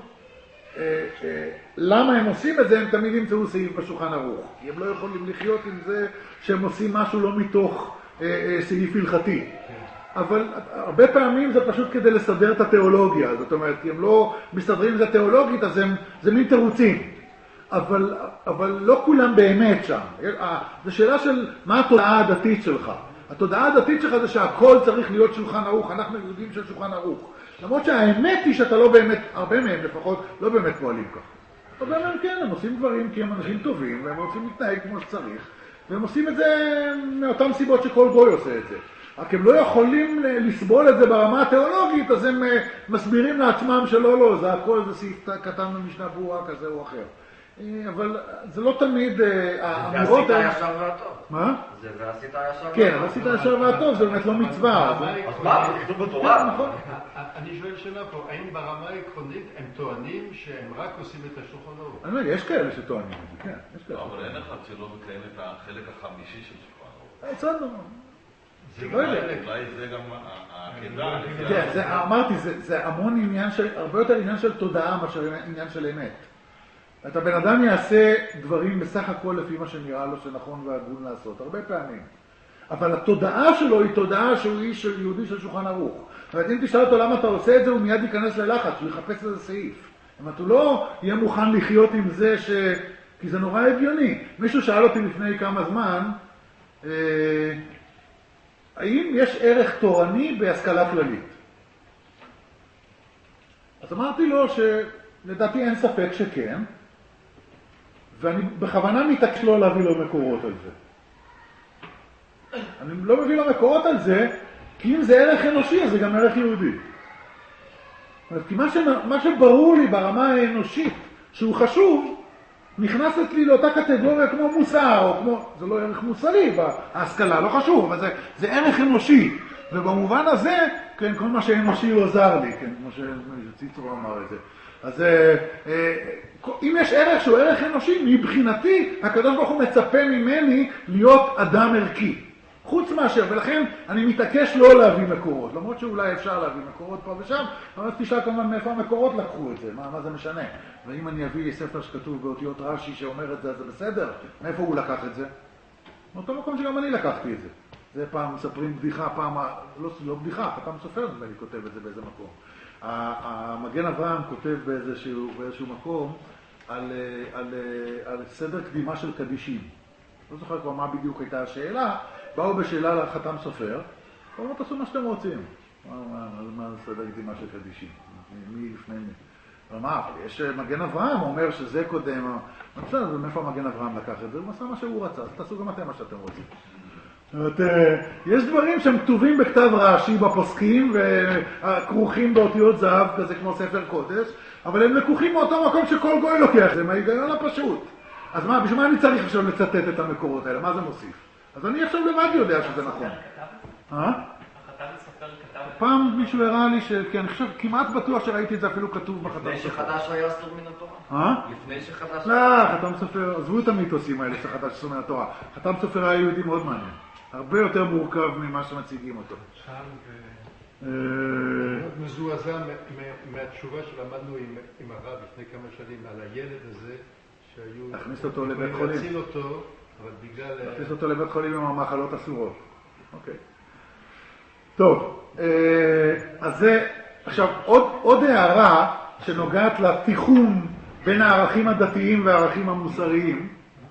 למה הם עושים את זה, הם תמיד ימצאו סעיף בשולחן ערוך. כי הם לא יכולים לחיות עם זה שהם עושים משהו לא מתוך סעיף הלכתי. אבל הרבה פעמים זה פשוט כדי לסדר את התיאולוגיה, זאת אומרת, כי הם לא מסתדרים את זה תיאולוגית, אז הם, זה מין תירוצים. אבל, אבל לא כולם באמת שם. זו שאלה של מה התודעה הדתית שלך. התודעה הדתית שלך זה שהכל צריך להיות שולחן ערוך, אנחנו יהודים של שולחן ערוך. למרות שהאמת היא שאתה לא באמת, הרבה מהם לפחות, לא באמת פועלים ככה. הרבה מהם כן, הם עושים דברים כי הם אנשים טובים, והם רוצים להתנהג כמו שצריך, והם עושים את זה מאותן סיבות שכל גוי עושה את זה. רק הם לא יכולים לסבול את זה ברמה התיאולוגית, אז הם מסבירים לעצמם שלא, לא, זה הכל, זה סעיף קטן במשנה ברורה כזה או אחר. אבל זה לא תמיד האמירות... זה עשית הישר והטוב. מה? זה עשית הישר והטוב. כן, עשית הישר והטוב, זה באמת לא מצווה. אז מה? זה כתוב בתורה. נכון. אני שואל שאלה פה, האם ברמה העקרונית הם טוענים שהם רק עושים את השולחן ערוך? אני אומר, יש כאלה שטוענים את זה, כן. אבל אין אחד שלא מקיים את החלק החמישי של שולחן ערוך. בסדר. אולי זה גם העקדה. כן, אמרתי, זה המון עניין של, הרבה יותר עניין של תודעה מאשר עניין של אמת. את הבן אדם יעשה דברים בסך הכל לפי מה שנראה לו שנכון והגון לעשות, הרבה פעמים. אבל התודעה שלו היא תודעה שהוא איש יהודי של שולחן ערוך. זאת אומרת, אם תשאל אותו למה אתה עושה את זה, הוא מיד ייכנס ללחץ, הוא יחפש איזה סעיף. זאת אומרת, הוא לא יהיה מוכן לחיות עם זה ש... כי זה נורא הגיוני. מישהו שאל אותי לפני כמה זמן, אה... האם יש ערך תורני בהשכלה כללית? אז אמרתי לו שלדעתי אין ספק שכן, ואני בכוונה מתעקש לא להביא לו מקורות על זה. אני לא מביא לו מקורות על זה, כי אם זה ערך אנושי, אז זה גם ערך יהודי. כי מה, ש... מה שברור לי ברמה האנושית, שהוא חשוב, נכנסת לי לאותה קטגוריה כמו מוסר, או כמו, זה לא ערך מוסרי בהשכלה, לא חשוב, אבל זה, זה ערך אנושי. ובמובן הזה, כן, כל מה שאנושי הוא עוזר לי, כן, כמו שציצרו אמר את זה. אז אם יש ערך שהוא ערך אנושי, מבחינתי, הקדוש ברוך הוא מצפה ממני להיות אדם ערכי. חוץ מאשר, ולכן אני מתעקש לא להביא מקורות, למרות שאולי אפשר להביא מקורות פה ושם, אבל תשאל כמובן מאיפה המקורות לקחו את זה, מה, מה זה משנה? ואם אני אביא ספר שכתוב באותיות רש"י שאומר את זה, זה בסדר? מאיפה הוא לקח את זה? מאותו מקום שגם אני לקחתי את זה. זה פעם מספרים בדיחה, פעם, לא, לא בדיחה, פעם סופר נדמה לי כותב את זה באיזה מקום. המגן אברהם כותב באיזשהו, באיזשהו מקום על, על, על סדר קדימה של קדישים. לא זוכר כבר מה בדיוק הייתה השאלה, באו בשאלה לחתם סופר, אמרו תעשו מה שאתם רוצים. מה, מה, מה זה סדר קדימה של קדישים? מי לפני מי? ומה, אבל יש מגן אברהם, אומר שזה קודם, בסדר, ומאיפה מגן אברהם לקח את זה? הוא עשה מה שהוא רצה, אז תעשו גם אתם מה שאתם רוצים. יש דברים שהם כתובים בכתב רש"י בפוסקים וכרוכים באותיות זהב כזה כמו ספר קודש, אבל הם לקוחים מאותו מקום שכל גוי לוקח, זה מההיגיון הפשוט. אז מה, בשביל מה אני צריך עכשיו לצטט את המקורות האלה? מה זה מוסיף? אז אני עכשיו לבד יודע שזה נכון. החתן סופר כתב פעם מישהו הראה לי ש... כי אני חושב, כמעט בטוח שראיתי את זה אפילו כתוב בחתם סופר. לפני שחדש היה אסור מן התורה? אה? לפני שחדש... לא, חתם סופר, עזבו את המיתוסים האלה שחדש אסור מן התורה. חתם סופר היה יהודי מאוד מעניין. הרבה יותר מורכב ממה שמציגים אותו. מאוד מזועזע מהתשובה שלמדנו עם הרב לפני כמה שנים על הילד הזה שהיו... להכניס אותו לבית חולים. להציל אותו, אבל בגלל... להכניס אותו לבית חולים עם המחלות אסורות. אוקיי. טוב, אז זה... עכשיו, עוד, עוד הערה שנוגעת לתיחום בין הערכים הדתיים והערכים המוסריים.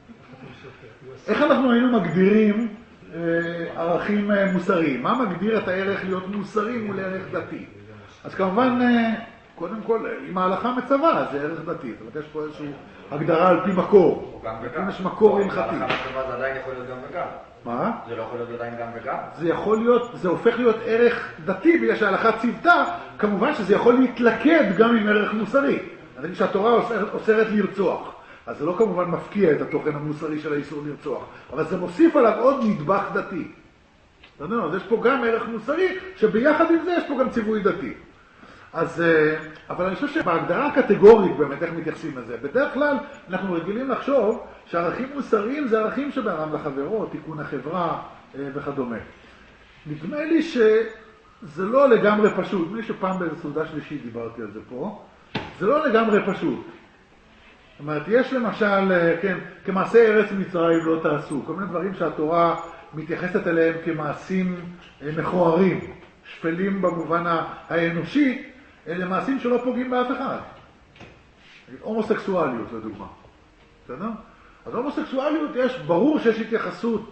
איך אנחנו היינו מגדירים ערכים מוסריים? מה מגדיר את הערך להיות מוסרי מול ערך דתי? אז כמובן, קודם כל, אם ההלכה מצווה, זה ערך דתי. זאת אומרת, יש פה איזושהי הגדרה על פי מקור. גם וגם. אם יש מקור הלכתי. ההלכה מצווה זה עדיין יכול להיות גם וגם. מה? זה לא יכול להיות עדיין גם וגם. זה יכול להיות, זה הופך להיות ערך דתי, בגלל שההלכה ציוותה, כמובן שזה יכול להתלכד גם עם ערך מוסרי. אז כשהתורה אוסרת, אוסרת לרצוח, אז זה לא כמובן מפקיע את התוכן המוסרי של האיסור לרצוח, אבל זה מוסיף עליו עוד נדבך דתי. אז יש פה גם ערך מוסרי, שביחד עם זה יש פה גם ציווי דתי. אז, אבל אני חושב שבהגדרה הקטגורית באמת, איך מתייחסים לזה? בדרך כלל אנחנו רגילים לחשוב שערכים מוסריים זה ערכים שבאדם לחברו, תיקון החברה וכדומה. נדמה לי שזה לא לגמרי פשוט, נדמה לי שפעם באיזו סעודה שלישית דיברתי על זה פה, זה לא לגמרי פשוט. זאת אומרת, יש למשל, כן, כמעשה ארץ מצרים לא תעשו, כל מיני דברים שהתורה מתייחסת אליהם כמעשים מכוערים, שפלים במובן האנושי, אלה מעשים שלא פוגעים באף אחד. הומוסקסואליות לדוגמה. בסדר? אז הומוסקסואליות יש, ברור שיש התייחסות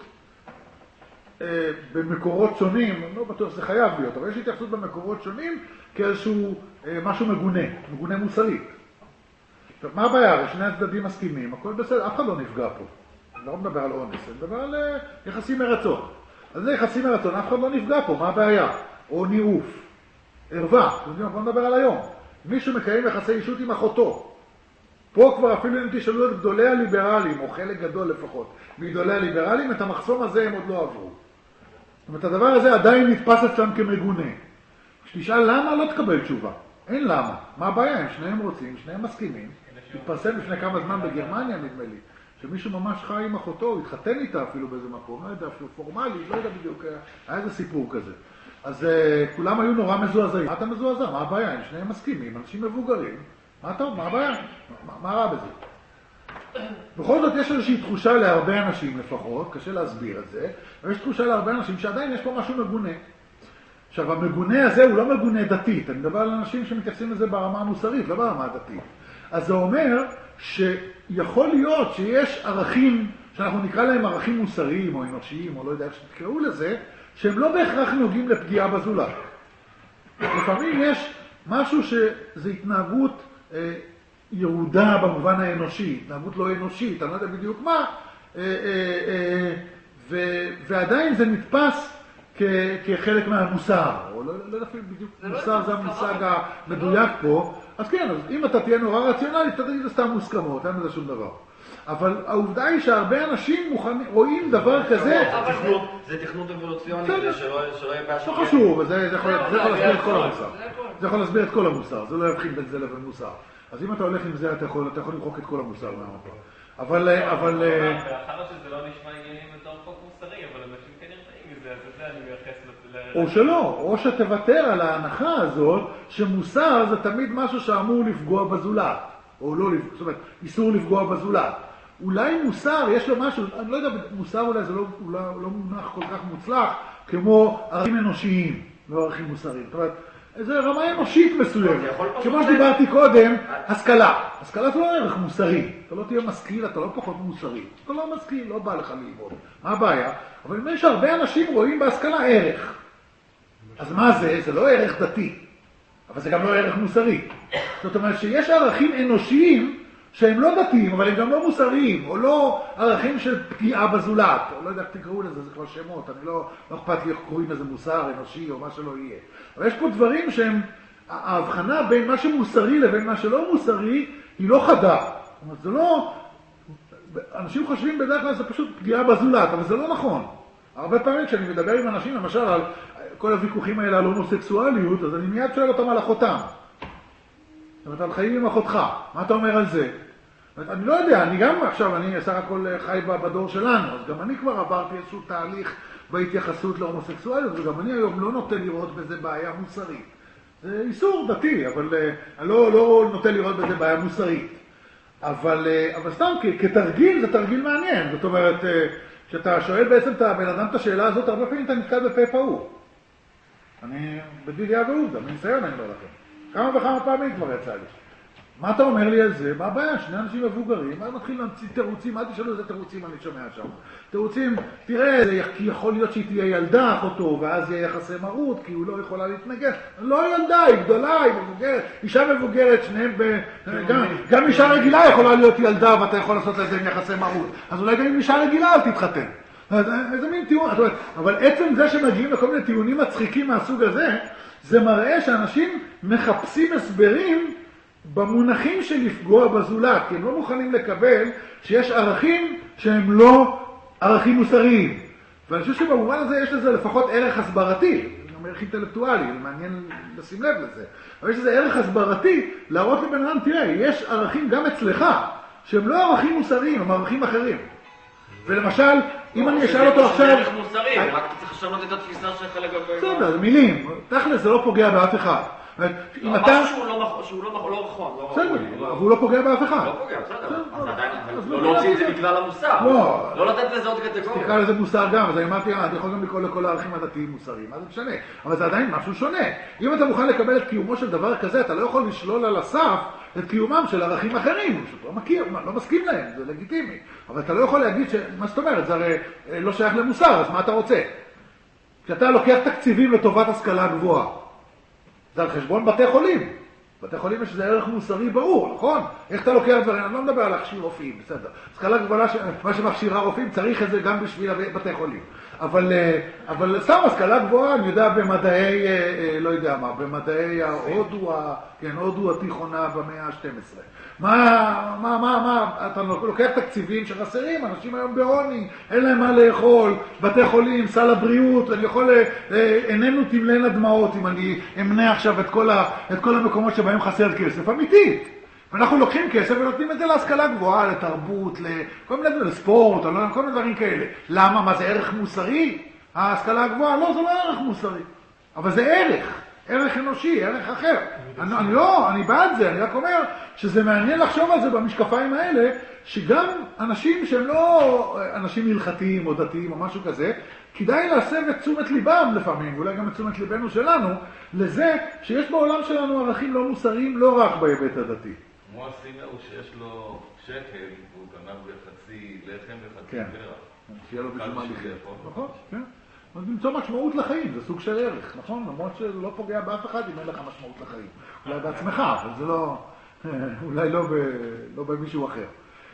אה, במקורות שונים, לא בטוח שזה חייב להיות, אבל יש התייחסות במקורות שונים כאיזשהו אה, משהו מגונה, מגונה מוסרית. עכשיו, מה הבעיה? שני הצדדים מסכימים, הכל בסדר, אף אחד לא נפגע פה. אני לא מדבר על אונס, אני מדבר על אה, יחסים מרצון. אז זה יחסים מרצון, אף אחד לא נפגע פה, מה הבעיה? או ניאוף, ערווה, אתם יודעים, בוא נדבר על היום. מישהו מקיים יחסי אישות עם אחותו. פה כבר אפילו אם תשאלו את גדולי הליברלים, או חלק גדול לפחות, מגדולי הליברלים, את המחסום הזה הם עוד לא עברו. זאת אומרת, הדבר הזה עדיין נתפס אצלם כמגונה. כשתשאל למה, לא תקבל תשובה. אין למה. מה הבעיה? הם שניהם רוצים, שניהם מסכימים. התפרסם לפני כמה זמן בגרמניה, נדמה לי, שמישהו ממש חי עם אחותו, הוא התחתן איתה אפילו באיזה מקום, לא יודע, אפילו פורמלי, לא יודע בדיוק, היה איזה סיפור כזה. אז uh, כולם היו נורא מזועזעים. מה אתה מזועזע? מה הבעיה? הם שניהם מסכימים, אנשים מבוגרים. מה אתה, מה הבעיה? מה, מה רע בזה? בכל זאת יש איזושהי תחושה להרבה אנשים לפחות, קשה להסביר את זה, אבל יש תחושה להרבה אנשים שעדיין יש פה משהו מגונה. עכשיו, המגונה הזה הוא לא מגונה דתית, אני מדבר על אנשים שמתייחסים לזה ברמה המוסרית, לא ברמה הדתית. אז זה אומר שיכול להיות שיש ערכים, שאנחנו נקרא להם ערכים מוסריים או אנושיים, או לא יודע איך שתקראו לזה, שהם לא בהכרח נוגעים לפגיעה בזולת. לפעמים יש משהו שזה התנהגות אה, ירודה במובן האנושי, התנהגות לא אנושית, אני לא יודע בדיוק מה, אה, אה, אה, ו, ועדיין זה נתפס כ, כחלק מהמוסר, או לא, לא אפילו בדיוק, מוסר זה המושג המדויק פה, אז כן, אז אם אתה תהיה נורא רציונלית, אתה תגיד, זה סתם מוסכמות, אין לזה שום דבר. אבל העובדה היא שהרבה אנשים מוכנים, רואים דבר כזה... זה תכנות אבולוציוני, כדי שלא יהיה בעיה של... לא חשוב, זה יכול להסביר את כל המוסר. זה יכול להסביר את כל המוסר, זה לא יבחין בין זה לבין מוסר. אז אם אתה הולך עם זה, אתה יכול למחוק את כל המוסר מהמפה. אבל... אבל... ואחר שזה לא נשמע עניינים בתור חוק מוסרי, אבל אנשים כן נראים מזה, אז זה אני מייחס ל... או שלא, או שתוותר על ההנחה הזאת, שמוסר זה תמיד משהו שאמור לפגוע בזולת. או לא לפגוע, זאת אומרת, איסור לפגוע בזולת. אולי מוסר, יש לו משהו, אני לא יודע, מוסר אולי זה לא, אולי, לא מונח כל כך מוצלח, כמו ערכים אנושיים, לא ערכים מוסריים. זאת אומרת, איזו רמה אנושית מסוימת. כמו שדיברתי קודם, השכלה. השכלה זה לא ערך מוסרי. אתה לא תהיה משכיל, אתה לא פחות מוסרי. אתה לא משכיל, לא בא לך ללמוד. מה הבעיה? אבל נדמה לי שהרבה אנשים רואים בהשכלה ערך. אז מה זה? זה לא ערך דתי. אבל זה גם לא ערך מוסרי. זאת אומרת שיש ערכים אנושיים שהם לא דתיים, אבל הם גם לא מוסריים, או לא ערכים של פגיעה בזולת, או לא יודע איך תקראו לזה, זה כבר שמות, אני לא, לא אכפת לי איך קוראים לזה מוסר, אנושי, או מה שלא יהיה. אבל יש פה דברים שהם, ההבחנה בין מה שמוסרי לבין מה שלא מוסרי, היא לא חדה. זאת אומרת, זה לא, אנשים חושבים בדרך כלל זה פשוט פגיעה בזולת, אבל זה לא נכון. הרבה פעמים כשאני מדבר עם אנשים, למשל, על כל הוויכוחים האלה על הומוסקסואליות, אז אני מיד שואל אותם על אחותם. זאת אומרת, על חיים עם אחותך, מה אתה אומר על זה? אני לא יודע, אני גם עכשיו, אני סך הכל חי בדור שלנו, אז גם אני כבר עברתי איזשהו תהליך בהתייחסות להומוסקסואליות, וגם אני היום לא נוטה לראות בזה בעיה מוסרית. זה איסור דתי, אבל אני לא, לא נוטה לראות בזה בעיה מוסרית. אבל, אבל סתם, כתרגיל, זה תרגיל מעניין. זאת אומרת, כשאתה שואל בעצם את הבן אדם את השאלה הזאת, הרבה פעמים אתה נתקל בפה פעור. אני, בדיוק ועובדה, מניסיון אני אומר לכם. כמה וכמה פעמים כבר יצא לי. מה אתה אומר לי על זה? מה הבעיה? שני אנשים מבוגרים, מה מתחיל להמציא תירוצים? אל תשאלו איזה תירוצים אני שומע שם. תירוצים, תראה, כי יכול להיות שהיא תהיה ילדה אחותו, ואז יהיה יחסי מרות, כי הוא לא יכולה להתנגד. לא ילדה, היא גדולה, היא מבוגרת, אישה מבוגרת, שניהם ב... גם, גם אישה רגילה יכולה להיות ילדה, ואתה יכול לעשות לזה עם יחסי מרות. אז אולי גם עם אישה רגילה אל תתחתן. איזה מין טיעון, אבל עצם זה שמגיעים לכל מיני טיעונים מצחיקים מהסוג הזה, זה מראה שאנשים מחפשים הסברים במונחים של לפגוע בזולת, כי הם לא מוכנים לקבל שיש ערכים שהם לא ערכים מוסריים. ואני חושב שבמובן הזה יש לזה לפחות ערך הסברתי, אני אומר ערך אינטלקטואלי, מעניין לשים לב לזה, אבל יש לזה ערך הסברתי להראות לבן אדם, תראה, יש ערכים גם אצלך, שהם לא ערכים מוסריים, הם ערכים אחרים. ולמשל, אם אני אשאל אותו עכשיו... זה ערך מוסרי, רק אתה צריך לשנות את התפיסה שלך לגבי... בסדר, זה מילים, תכל'ס זה לא פוגע באף אחד. משהו שהוא לא נכון. בסדר, אבל הוא לא פוגע באף אחד. לא פוגע, בסדר. אז עדיין, לא להוציא את זה בגלל המוסר. לא. לא לתת לזה עוד קטגוריה. תקרא לזה מוסר גם, אז אני אמרתי, אני יכול גם לקרוא לכל הערכים הדתיים מוסריים, מה זה משנה? אבל זה עדיין משהו שונה. אם אתה מוכן לקבל את קיומו של דבר כזה, אתה לא יכול לשלול על הסף את קיומם של ערכים אחרים, פשוט לא מכיר, לא מסכים להם, זה לגיטימי. אבל אתה לא יכול להגיד ש... מה זאת אומרת? זה הרי לא שייך למוסר, אז מה אתה רוצה? כשאתה לוקח תקציבים לטובת השכלה גבוהה, זה על חשבון בתי חולים. בתי חולים יש איזה ערך מוסרי ברור, נכון? איך אתה לוקח דברים? אני לא מדבר על להכשיר רופאים, בסדר. השכלה גבוהה, מה שמכשירה רופאים, צריך את זה גם בשביל בתי חולים. אבל, אבל סתם השכלה גבוהה, אני יודע, במדעי, לא יודע מה, במדעי ההודו, כן, הודו התיכונה במאה ה-שתים עשרה. מה, מה, מה, מה, אתה לוקח תקציבים שחסרים, אנשים היום בעוני, אין להם מה לאכול, בתי חולים, סל הבריאות, אני יכול, איננו תמלנה דמעות אם אני אמנה עכשיו את כל, ה, את כל המקומות שבהם חסר כסף, אמיתית. ואנחנו לוקחים כסף ונותנים את זה להשכלה גבוהה, לתרבות, לכל מיני דברים, לספורט, כל מיני דברים כאלה. למה? מה זה ערך מוסרי? ההשכלה הגבוהה? לא, זה לא ערך מוסרי. אבל זה ערך. ערך אנושי, ערך אחר. אני, אני לא, אני בעד זה, אני רק אומר שזה מעניין לחשוב על זה במשקפיים האלה, שגם אנשים שהם לא אנשים הלכתיים או דתיים או משהו כזה, כדאי להסב את תשומת ליבם לפעמים, ואולי גם את תשומת ליבנו שלנו, לזה שיש בעולם שלנו ערכים לא מוסריים, לא רק בהיבט הדתי. כמו הסימר הוא שיש לו שקל, והוא גנב בחצי לחם וחצי פרח. שיהיה לו בשביל מה לחיות. נכון, כן. אז למצוא משמעות לחיים, זה סוג של ערך, נכון? למרות שזה לא פוגע באף אחד אם אין לך משמעות לחיים. אולי בעצמך, אבל זה לא, אולי לא, ב, לא במישהו אחר.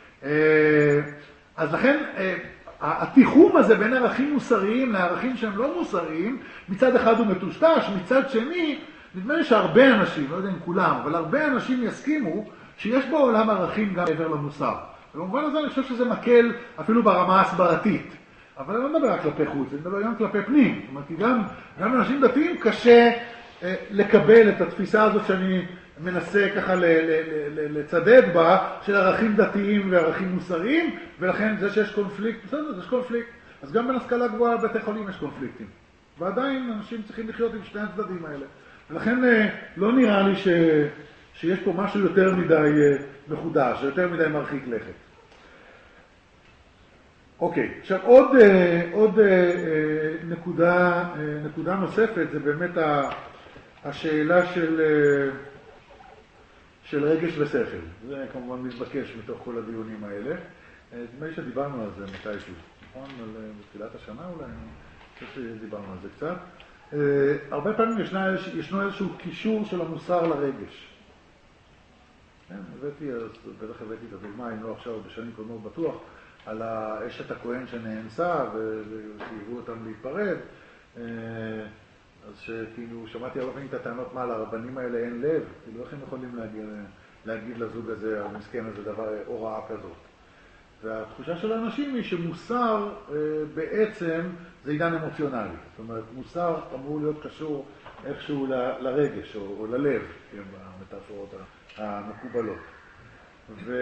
אז לכן, התיחום הזה בין ערכים מוסריים לערכים שהם לא מוסריים, מצד אחד הוא מטושטש, מצד שני, נדמה לי שהרבה אנשים, לא יודע אם כולם, אבל הרבה אנשים יסכימו שיש בעולם ערכים גם מעבר למוסר. ובמובן הזה אני חושב שזה מקל אפילו ברמה הסברתית. אבל אני לא מדבר רק כלפי חוץ, אני מדבר גם כלפי פנים. זאת אומרת, גם, גם אנשים דתיים קשה אה, לקבל את התפיסה הזאת שאני מנסה ככה ל, ל, ל, לצדד בה, של ערכים דתיים וערכים מוסריים, ולכן זה שיש קונפליקט, בסדר, יש קונפליקט. אז גם בין השכלה גבוהה לבתי חולים יש קונפליקטים. ועדיין אנשים צריכים לחיות עם שני הצדדים האלה. ולכן אה, לא נראה לי ש, שיש פה משהו יותר מדי אה, מחודש, יותר מדי מרחיק לכת. אוקיי, עכשיו עוד, עוד נקודה, נקודה נוספת, זה באמת השאלה של, של רגש ושכל. זה כמובן מתבקש מתוך כל הדיונים האלה. נדמה לי שדיברנו על זה מתישהו, נכון? בתחילת השנה אולי, אני חושב שדיברנו על זה קצת. הרבה פעמים ישנה, ישנו איזשהו קישור של המוסר לרגש. כן, הבאתי, בטח הבאתי את הדוגמה, אם לא עכשיו בשנים קודמות בטוח, על האשת הכהן שנאנסה וחייבו אותם להיפרד. אז שכאילו שמעתי הרבה פעמים את הטענות מה, לרבנים האלה אין לב, כאילו איך הם יכולים להגיד, להגיד לזוג הזה, המסכן הזה, דבר, הוראה כזאת. והתחושה של האנשים היא שמוסר אה, בעצם זה עניין אמוציונלי. זאת אומרת, מוסר אמור להיות קשור איכשהו ל, לרגש או, או ללב, כן, במטאפורות המקובלות. ו,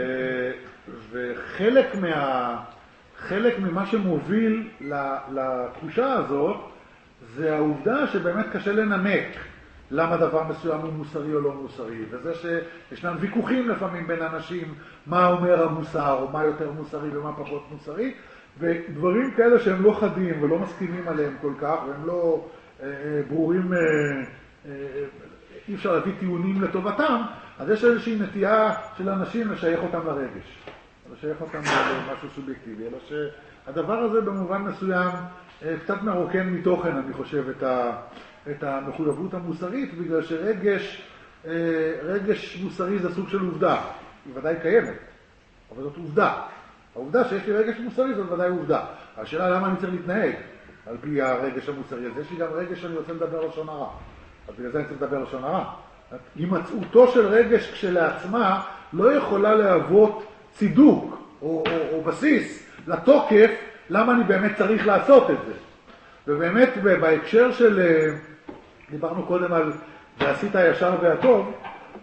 וחלק מה, חלק ממה שמוביל לתחושה הזאת, זה העובדה שבאמת קשה לנמק למה דבר מסוים הוא מוסרי או לא מוסרי, וזה שישנם ויכוחים לפעמים בין אנשים מה אומר המוסר, או מה יותר מוסרי ומה פחות מוסרי, ודברים כאלה שהם לא חדים ולא מסכימים עליהם כל כך, והם לא אה, ברורים, אה, אה, אי אפשר להביא טיעונים לטובתם, אז יש איזושהי נטייה של אנשים לשייך אותם לרגש, לשייך אותם למשהו סובייקטיבי, אלא שהדבר הזה במובן מסוים אה, קצת מרוקן מתוכן, אני חושב, את ה... את המחויבות המוסרית, בגלל שרגש רגש מוסרי זה סוג של עובדה. היא ודאי קיימת, אבל זאת עובדה. העובדה שיש לי רגש מוסרי זאת ודאי עובדה. השאלה למה אני צריך להתנהג על פי הרגש המוסרי הזה. יש לי גם רגש שאני רוצה לדבר לשון הרע. אז בגלל זה אני צריך לדבר לשון הרע. הימצאותו של רגש כשלעצמה לא יכולה להוות צידוק או, או, או בסיס לתוקף למה אני באמת צריך לעשות את זה. ובאמת בהקשר של, דיברנו קודם על ועשית הישר והטוב,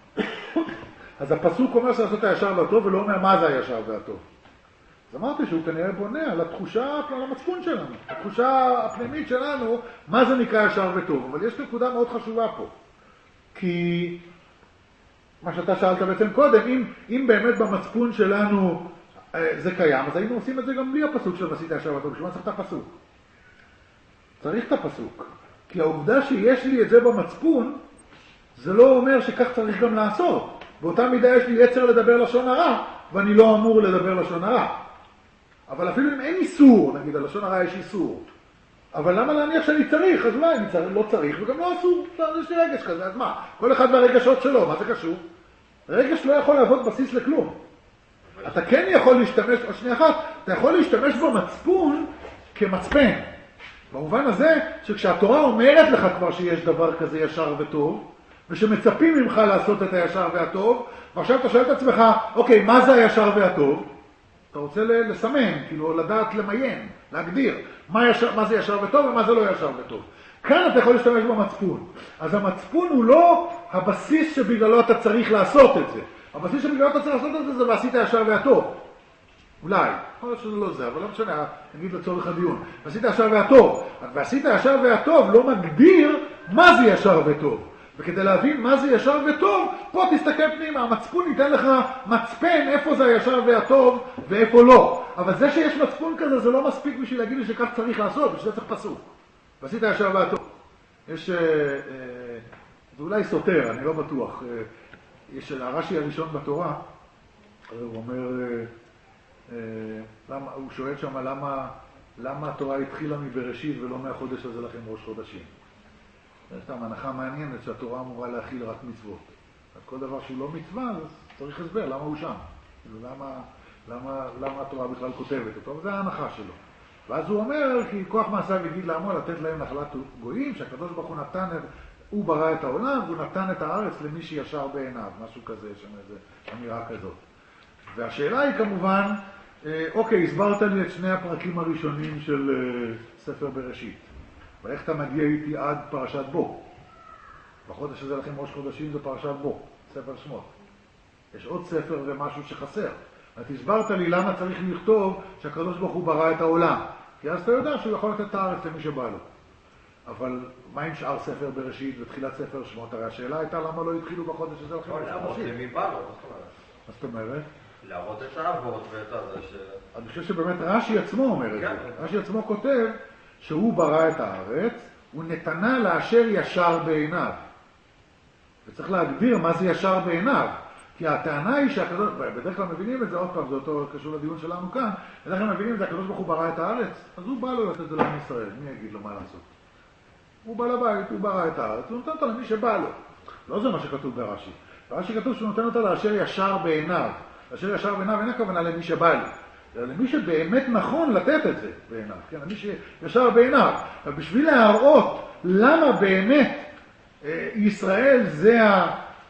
אז הפסוק אומר שעשית הישר והטוב ולא אומר מה זה הישר והטוב. אז אמרתי שהוא כנראה בונה על התחושה, על המצפון שלנו, התחושה הפנימית שלנו, מה זה נקרא ישר וטוב. אבל יש נקודה מאוד חשובה פה. כי מה שאתה שאלת בעצם קודם, אם, אם באמת במצפון שלנו זה קיים, אז היינו עושים את זה גם בלי הפסוק של ועשית הישר והטוב. בשביל מה צריך את הפסוק? צריך את הפסוק. כי העובדה שיש לי את זה במצפון, זה לא אומר שכך צריך גם לעשות. באותה מידה יש לי יצר לדבר לשון הרע, ואני לא אמור לדבר לשון הרע. אבל אפילו אם אין איסור, נגיד, על לשון הרע יש איסור. אבל למה להניח שאני צריך? אז אולי אני צריך, לא צריך, וגם לא אסור. יש לי רגש כזה, אז מה? כל אחד מהרגשות שלו, מה זה קשור? רגש לא יכול להוות בסיס לכלום. אתה כן יכול להשתמש, או שנייה אחת, אתה יכול להשתמש במצפון כמצפן. במובן הזה שכשהתורה אומרת לך כבר שיש דבר כזה ישר וטוב, ושמצפים ממך לעשות את הישר והטוב, ועכשיו אתה שואל את עצמך, אוקיי, מה זה הישר והטוב? אתה רוצה לסמן, כאילו לדעת למיין, להגדיר, מה, ישר, מה זה ישר וטוב ומה זה לא ישר וטוב. כאן אתה יכול להשתמש במצפון. אז המצפון הוא לא הבסיס שבגללו אתה צריך לעשות את זה. הבסיס שבגללו אתה צריך לעשות את זה זה ועשית הישר והטוב. אולי, יכול להיות שזה לא זה, אבל לא משנה, נגיד לצורך הדיון. ועשית הישר והטוב. ועשית הישר והטוב לא מגדיר מה זה ישר וטוב. וכדי להבין מה זה ישר וטוב, פה תסתכל פנימה. המצפון ייתן לך מצפן איפה זה הישר והטוב ואיפה לא. אבל זה שיש מצפון כזה זה לא מספיק בשביל להגיד לי שכך צריך לעשות, בשביל זה צריך פסוק. ועשית הישר והטוב. יש, אה, אה, זה אולי סותר, אני לא בטוח. אה, יש הרש"י הראשון בתורה, הוא אומר... למה, הוא שואל שם למה, למה התורה התחילה מבראשית ולא מהחודש הזה לכם ראש חודשים. יש שם הנחה מעניינת שהתורה אמורה להכיל רק מצוות. אז כל דבר שהוא לא מצווה, אז צריך הסבר למה הוא שם. למה, למה, למה התורה בכלל כותבת אותו, וזה ההנחה שלו. ואז הוא אומר, כי כוח מעשיו יגיד לעמו לתת להם נחלת גויים, שהקדוש ברוך הוא נתן, הוא ברא את העולם, והוא נתן את הארץ למי שישר בעיניו, משהו כזה, שם איזו אמירה כזאת. והשאלה היא כמובן, אוקיי, הסברת לי את שני הפרקים הראשונים של ספר בראשית. ואיך אתה מגיע איתי עד פרשת בו? בחודש הזה לכם ראש חודשים זה פרשת בו, ספר שמות. יש עוד ספר ומשהו שחסר. אז הסברת לי למה צריך לכתוב שהקדוש ברוך הוא ברא את העולם. כי אז אתה יודע שהוא יכול לתת את הארץ למי שבא לו. אבל מה עם שאר ספר בראשית ותחילת ספר שמות? הרי השאלה הייתה למה לא התחילו בחודש הזה לכם ראש חודשים. למי בא לו, מה זאת אומרת? להראות את האבות ואת הזה ש... אני חושב שבאמת רש"י עצמו אומר את זה. רש"י עצמו כותב שהוא ברא את הארץ, הוא נתנה לאשר ישר בעיניו. וצריך להגדיר מה זה ישר בעיניו. כי הטענה היא שהקדוש, בדרך כלל מבינים את זה, עוד פעם, זה אותו קשור לדיון שלנו כאן, בדרך כלל מבינים את זה, הקדוש ברוך הוא ברא את הארץ, אז הוא בא לו לתת את זה לעם ישראל, מי יגיד לו מה לעשות? הוא בא לבית, הוא ברא את הארץ, הוא נותן אותה למי שבא לו. לא זה מה שכתוב ברש"י. ברש"י כתוב שהוא נותן אותה לאשר ישר בעיניו. לאשר ישר בעיניו אין הכוונה למי שבא לי. אלא למי שבאמת נכון לתת את זה בעיניו, כן? למי שישר בעיניו. ובשביל להראות למה באמת ישראל זה ה...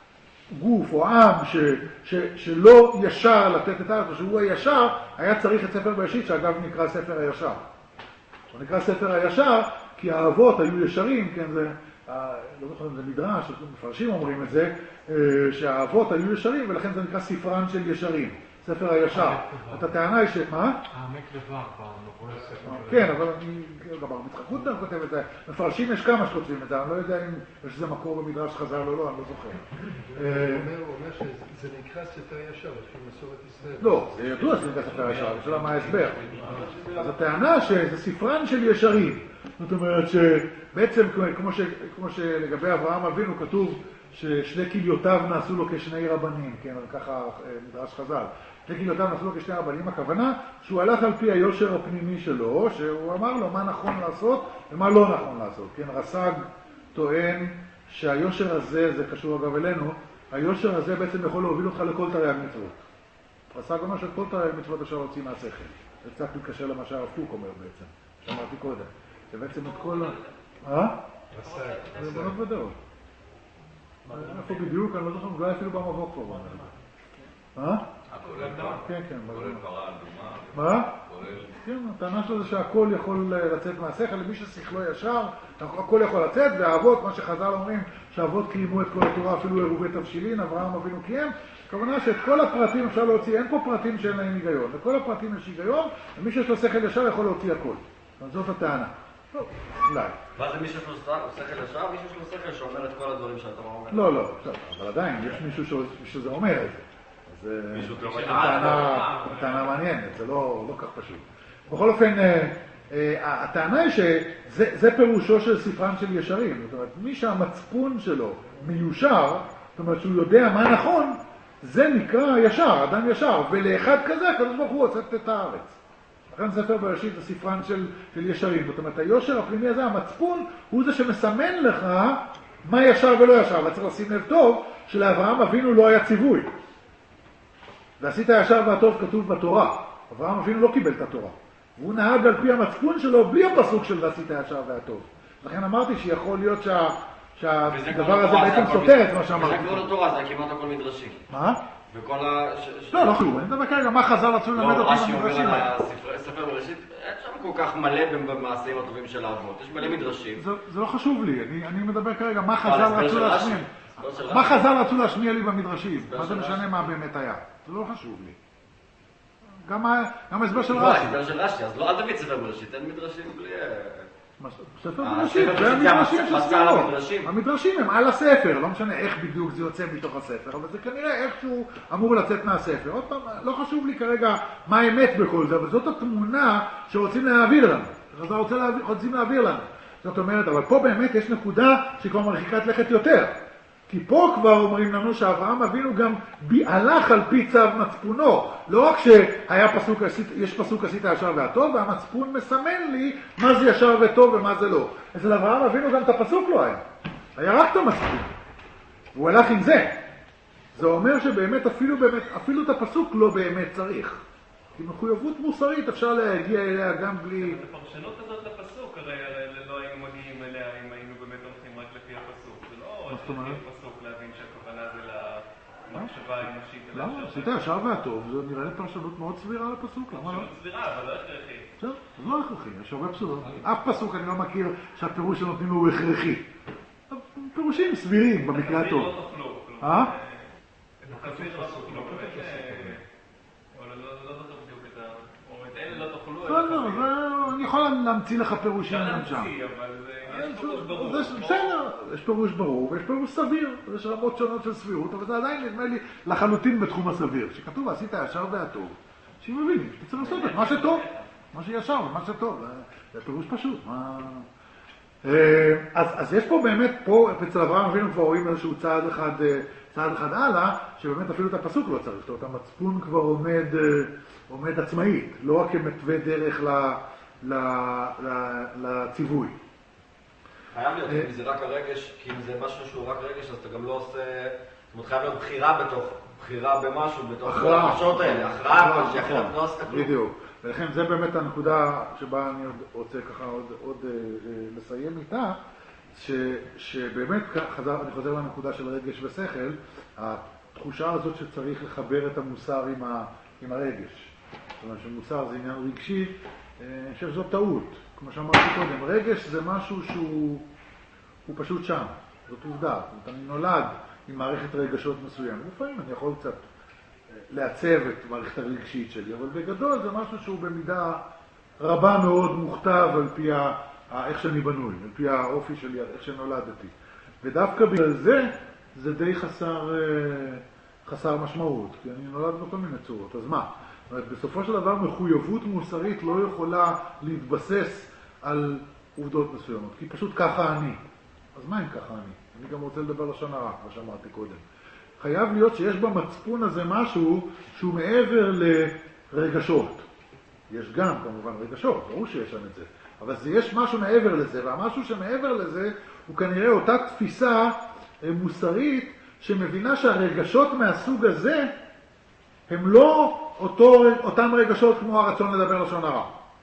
גוף או עם ש, ש, שלא ישר לתת את הארץ, או שהוא הישר, היה צריך את ספר בראשית, שאגב נקרא ספר הישר. הוא נקרא ספר הישר, כי האבות היו ישרים, כן, זה, לא זוכר אם זה מדרש, מפרשים אומרים את זה, שהאבות היו ישרים, ולכן זה נקרא ספרן של ישרים, ספר הישר. את הטענה היא ש... מה? העמק דבר, כבר ספר. כן, אבל אני, גם הרב גם כותב את זה, מפרשים יש כמה שכותבים את זה, אני לא יודע אם יש איזה מקור במדרש חז"ל או לא, אני לא זוכר. הוא אומר שזה נקרא ספר הישר, לפי מסורת ישראל. לא, זה ידוע שזה נקרא ספר הישר, בשביל מה ההסבר. אז הטענה שזה ספרן של ישרים, זאת אומרת שבעצם כמו שלגבי אברהם אבינו כתוב ששני כליותיו נעשו לו כשני רבנים, כן, ככה מדרש חז"ל. שני כליותיו נעשו לו כשני רבנים, הכוונה שהוא הלך על פי היושר הפנימי שלו, שהוא אמר לו מה נכון לעשות ומה לא נכון לעשות. כן, רס"ג טוען שהיושר הזה, זה קשור אגב אלינו, היושר הזה בעצם יכול להוביל אותך לכל תרי"ג מצוות. רס"ג אומר שכל תרי"ג מצוות אפשר להוציא מהשכל. זה קצת מתקשר למה שהרב קוק אומר בעצם, שאמרתי קודם. זה בעצם את כל ה... אה? רס"ג. זה בנות ודעות. איפה בדיוק? אני לא זוכר, אולי אפילו במבוא כבר. אה? כן, כן. כולל פרה אדומה. מה? כן, הטענה שלו זה שהכל יכול לצאת מהשכל, למי ששכלו ישר, הכל יכול לצאת, והאבות, מה שחז"ל אומרים, שהאבות קיימו את כל התורה, אפילו עירובי תבשילין, אברהם אבינו קיים, הכוונה שאת כל הפרטים אפשר להוציא, אין פה פרטים שאין להם היגיון, לכל הפרטים יש היגיון, ומי שיש לו שכל ישר יכול להוציא הכל. אז זאת הטענה. טוב, אולי. ואז זה מישהו שיש לו שכל ישר, מישהו שיש לו שכל שאומר את כל הדברים שאתה אומר? לא, לא, אבל עדיין, יש מישהו שזה אומר את זה. מישהו זו טענה מעניינת, זה לא כך פשוט. בכל אופן, הטענה היא שזה פירושו של ספרן של ישרים. זאת אומרת, מי שהמצפון שלו מיושר, זאת אומרת שהוא יודע מה נכון, זה נקרא ישר, אדם ישר, ולאחד כזה הקדוש ברוך הוא עושה את הארץ. לכן ספר בראשית זה ספרן של ישרים. זאת אומרת, היושר הפנימי הזה, המצפון, הוא זה שמסמן לך מה ישר ולא ישר. וצריך לשים לב טוב שלאברהם אבינו לא היה ציווי. ועשית הישר והטוב כתוב בתורה. אברהם אבינו לא קיבל את התורה. והוא נהג על פי המצפון שלו בלי הפסוק של ועשית הישר והטוב. לכן אמרתי שיכול להיות שה... שהדבר הזה בעצם סותר את מה שאמרתי. וזה כבר לתורה, זה כמעט הכל מדרשי. מה? וכל ה... לא, לא חלום. אני מדבר כרגע מה חז"ל רצו ללמד אותי במדרשים האלה. ספר בראשית, אין שם כל כך מלא במעשים הטובים של האבות. יש מלא מדרשים. זה לא חשוב לי. אני מדבר כרגע מה חז"ל רצו להשמיע. מה חז"ל רצו להשמיע לי במדרשים. מה זה משנה מה באמת היה. זה לא חשוב לי. גם ההסבר של רש"י. ההסבר של רש"י, אז לא, אל תביא ספר בראשית, אין מדרשים בלי... ספר בראשית, זה המדרשים של ספרו. המדרשים הם על הספר, לא משנה איך בדיוק זה יוצא מתוך הספר, אבל זה כנראה איכשהו אמור לצאת מהספר. עוד פעם, לא חשוב לי כרגע מה האמת בכל זה, אבל זאת התמונה שרוצים להעביר לנו. רוצים להעביר לנו. זאת אומרת, אבל פה באמת יש נקודה שהיא כבר מרחיקת לכת יותר. כי פה כבר אומרים לנו שאברהם אבינו גם הלך על פי צו מצפונו. לא רק שהיה פסוק, יש פסוק עשית הישר והטוב, והמצפון מסמן לי מה זה ישר וטוב ומה זה לא. אצל אברהם אבינו גם את הפסוק לא היה. היה רק את המצפון. והוא הלך עם זה. זה אומר שבאמת אפילו, באמת, אפילו את הפסוק לא באמת צריך. כי מחויבות מוסרית אפשר להגיע אליה גם בלי... את הפרשנות הזאת לפסוק, הרי לא היינו מגיעים אליה אם היינו באמת הולכים רק לפי הפסוק. זה לא רק לפי הפסוק להבין שהכוונה זה למחשבה האנושית. למה? עשית הישר והטוב, זה נראה לי פרשנות מאוד סבירה לפסוק. פרשנות סבירה, אבל לא הכרחי. בסדר, זה לא הכרחי, יש הרבה פסולות. אף פסוק אני לא מכיר שהפירוש שנותנים לו הוא הכרחי. פירושים סבירים במקרה הטוב. לא תאכלו. אה? חזיר לא תאכלו, באמת... לא זוכר בדיוק את ה... או את אלה לא תאכלו... לא, לא, אני יכול להמציא לך פירושים גם שם. אבל יש פירוש ברור. בסדר, יש פירוש ברור ויש פירוש סביר. יש רמות שונות של סבירות, אבל זה עדיין נדמה לי לחלוטין בתחום הסביר. שכתוב, עשית הישר והטוב, שהיא מבינים, שצריך לעשות את מה שטוב, מה שישר ומה שטוב. זה פירוש פשוט. אז יש פה באמת, פה אצל אברהם אבינו כבר רואים איזשהו צעד אחד, צעד אחד הלאה, שבאמת אפילו את הפסוק לא צריך. זאת אומרת, המצפון כבר עומד, עומד עצמאית, לא רק כמתווה דרך לציווי. חייב להיות, אם זה רק הרגש, כי אם זה משהו שהוא רק רגש, אז אתה גם לא עושה... זאת אומרת, חייב להיות בחירה בתוך, בחירה במשהו, בתוך כל המחשבות האלה, הכרעה, שאחרת לא עשתה כלום. בדיוק. ולכן זה באמת הנקודה שבה אני רוצה ככה עוד, עוד לסיים איתה, ש, שבאמת, חזר, אני חוזר לנקודה של רגש ושכל, התחושה הזאת שצריך לחבר את המוסר עם, ה, עם הרגש. זאת אומרת שמוסר זה עניין רגשי, אני חושב שזו טעות. כמו שאמרתי קודם, רגש זה משהו שהוא הוא פשוט שם, זאת עובדה. אני נולד עם מערכת רגשות מסוים. לפעמים אני יכול קצת לעצב את מערכת הרגשית שלי, אבל בגדול זה משהו שהוא במידה רבה מאוד מוכתב על פי ה, איך שאני בנוי, על פי האופי שלי, איך שנולדתי. ודווקא בגלל זה, זה די חסר, חסר משמעות, כי אני נולד בכל מיני צורות. אז מה? בסופו של דבר מחויבות מוסרית לא יכולה להתבסס על עובדות מסוימות, כי פשוט ככה אני. אז מה אם ככה אני? אני גם רוצה לדבר לשון הרע, כמו שאמרתי קודם. חייב להיות שיש במצפון הזה משהו שהוא מעבר לרגשות. יש גם כמובן רגשות, ברור שיש שם את זה. אבל זה יש משהו מעבר לזה, והמשהו שמעבר לזה הוא כנראה אותה תפיסה מוסרית שמבינה שהרגשות מהסוג הזה הם לא אותו, אותם רגשות כמו הרצון לדבר לשון הרע.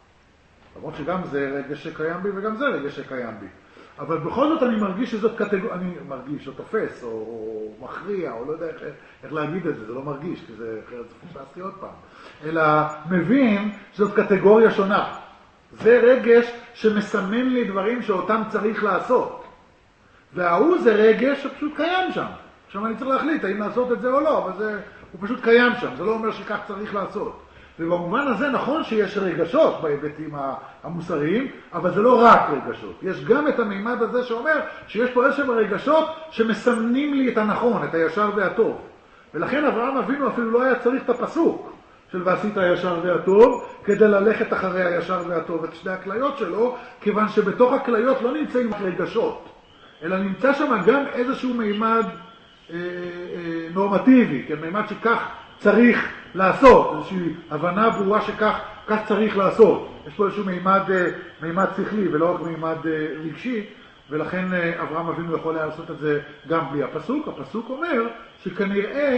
למרות שגם זה רגש שקיים בי וגם זה רגש שקיים בי. אבל בכל זאת אני מרגיש שזאת קטגוריה, אני מרגיש או תופס או, או מכריע או לא יודע איך, איך להגיד את זה, זה לא מרגיש, כי זה אחרת זה פספסתי עוד פעם. אלא מבין שזאת קטגוריה שונה. זה רגש שמסמן לי דברים שאותם צריך לעשות. וההוא זה רגש שפשוט קיים שם. עכשיו אני צריך להחליט האם לעשות את זה או לא, אבל זה, הוא פשוט קיים שם, זה לא אומר שכך צריך לעשות. ובמובן הזה נכון שיש רגשות בהיבטים המוסריים, אבל זה לא רק רגשות. יש גם את המימד הזה שאומר שיש פה איזשהם רגשות שמסמנים לי את הנכון, את הישר והטוב. ולכן אברהם אבינו אפילו לא היה צריך את הפסוק של ועשית הישר והטוב, כדי ללכת אחרי הישר והטוב את שני הכליות שלו, כיוון שבתוך הכליות לא נמצאים רגשות, אלא נמצא שם גם איזשהו מימד אה, אה, נורמטיבי, כן, מימד שכך צריך לעשות, איזושהי הבנה ברורה שכך כך צריך לעשות. יש פה איזשהו מימד, מימד שכלי ולא רק מימד רגשי, ולכן אברהם אבינו יכול לעשות את זה גם בלי הפסוק. הפסוק אומר שכנראה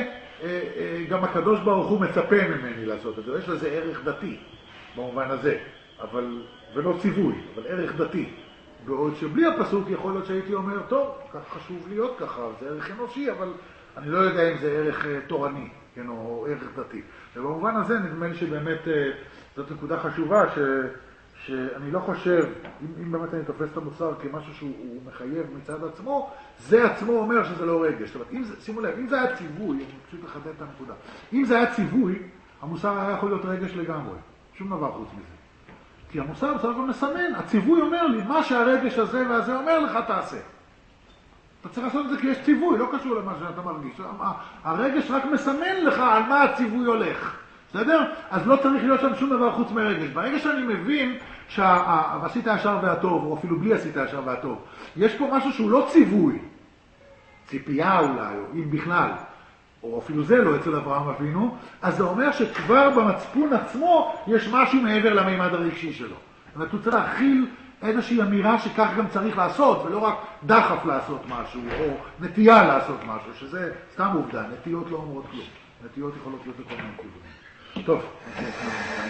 גם הקדוש ברוך הוא מצפה ממני לעשות את זה. יש לזה ערך דתי במובן הזה, אבל, ולא ציווי, אבל ערך דתי. בעוד שבלי הפסוק יכול להיות שהייתי אומר, טוב, כך חשוב להיות ככה, זה ערך אנושי, אבל אני לא יודע אם זה ערך תורני. כן, או ערך דתי. ובמובן הזה נדמה לי שבאמת זאת נקודה חשובה ש, שאני לא חושב, אם, אם באמת אני תופס את המוסר כמשהו שהוא מחייב מצד עצמו, זה עצמו אומר שזה לא רגש. זאת אומרת, אם זה, שימו לב, אם זה היה ציווי, אני פשוט לחדד את הנקודה, אם זה היה ציווי, המוסר היה יכול להיות רגש לגמרי. שום דבר חוץ מזה. כי המוסר בסך הכל מסמן, הציווי אומר לי, מה שהרגש הזה והזה אומר לך תעשה. אתה צריך לעשות את זה כי יש ציווי, לא קשור למה שאתה מרגיש. הרגש רק מסמן לך על מה הציווי הולך. בסדר? אז לא צריך להיות שם שום דבר חוץ מרגש. ברגע שאני מבין שעשית הישר והטוב, או אפילו בלי עשית הישר והטוב, יש פה משהו שהוא לא ציווי, ציפייה אולי, או אם בכלל, או אפילו זה לא אצל אברהם אבינו, אז זה אומר שכבר במצפון עצמו יש משהו מעבר למימד הרגשי שלו. זאת אומרת, הוא צריך להכיל איזושהי אמירה שכך גם צריך לעשות, ולא רק דחף לעשות משהו, או נטייה לעשות משהו, שזה סתם עובדה, נטיות לא אומרות כלום. נטיות יכולות להיות לכל מיני כיוונים. טוב.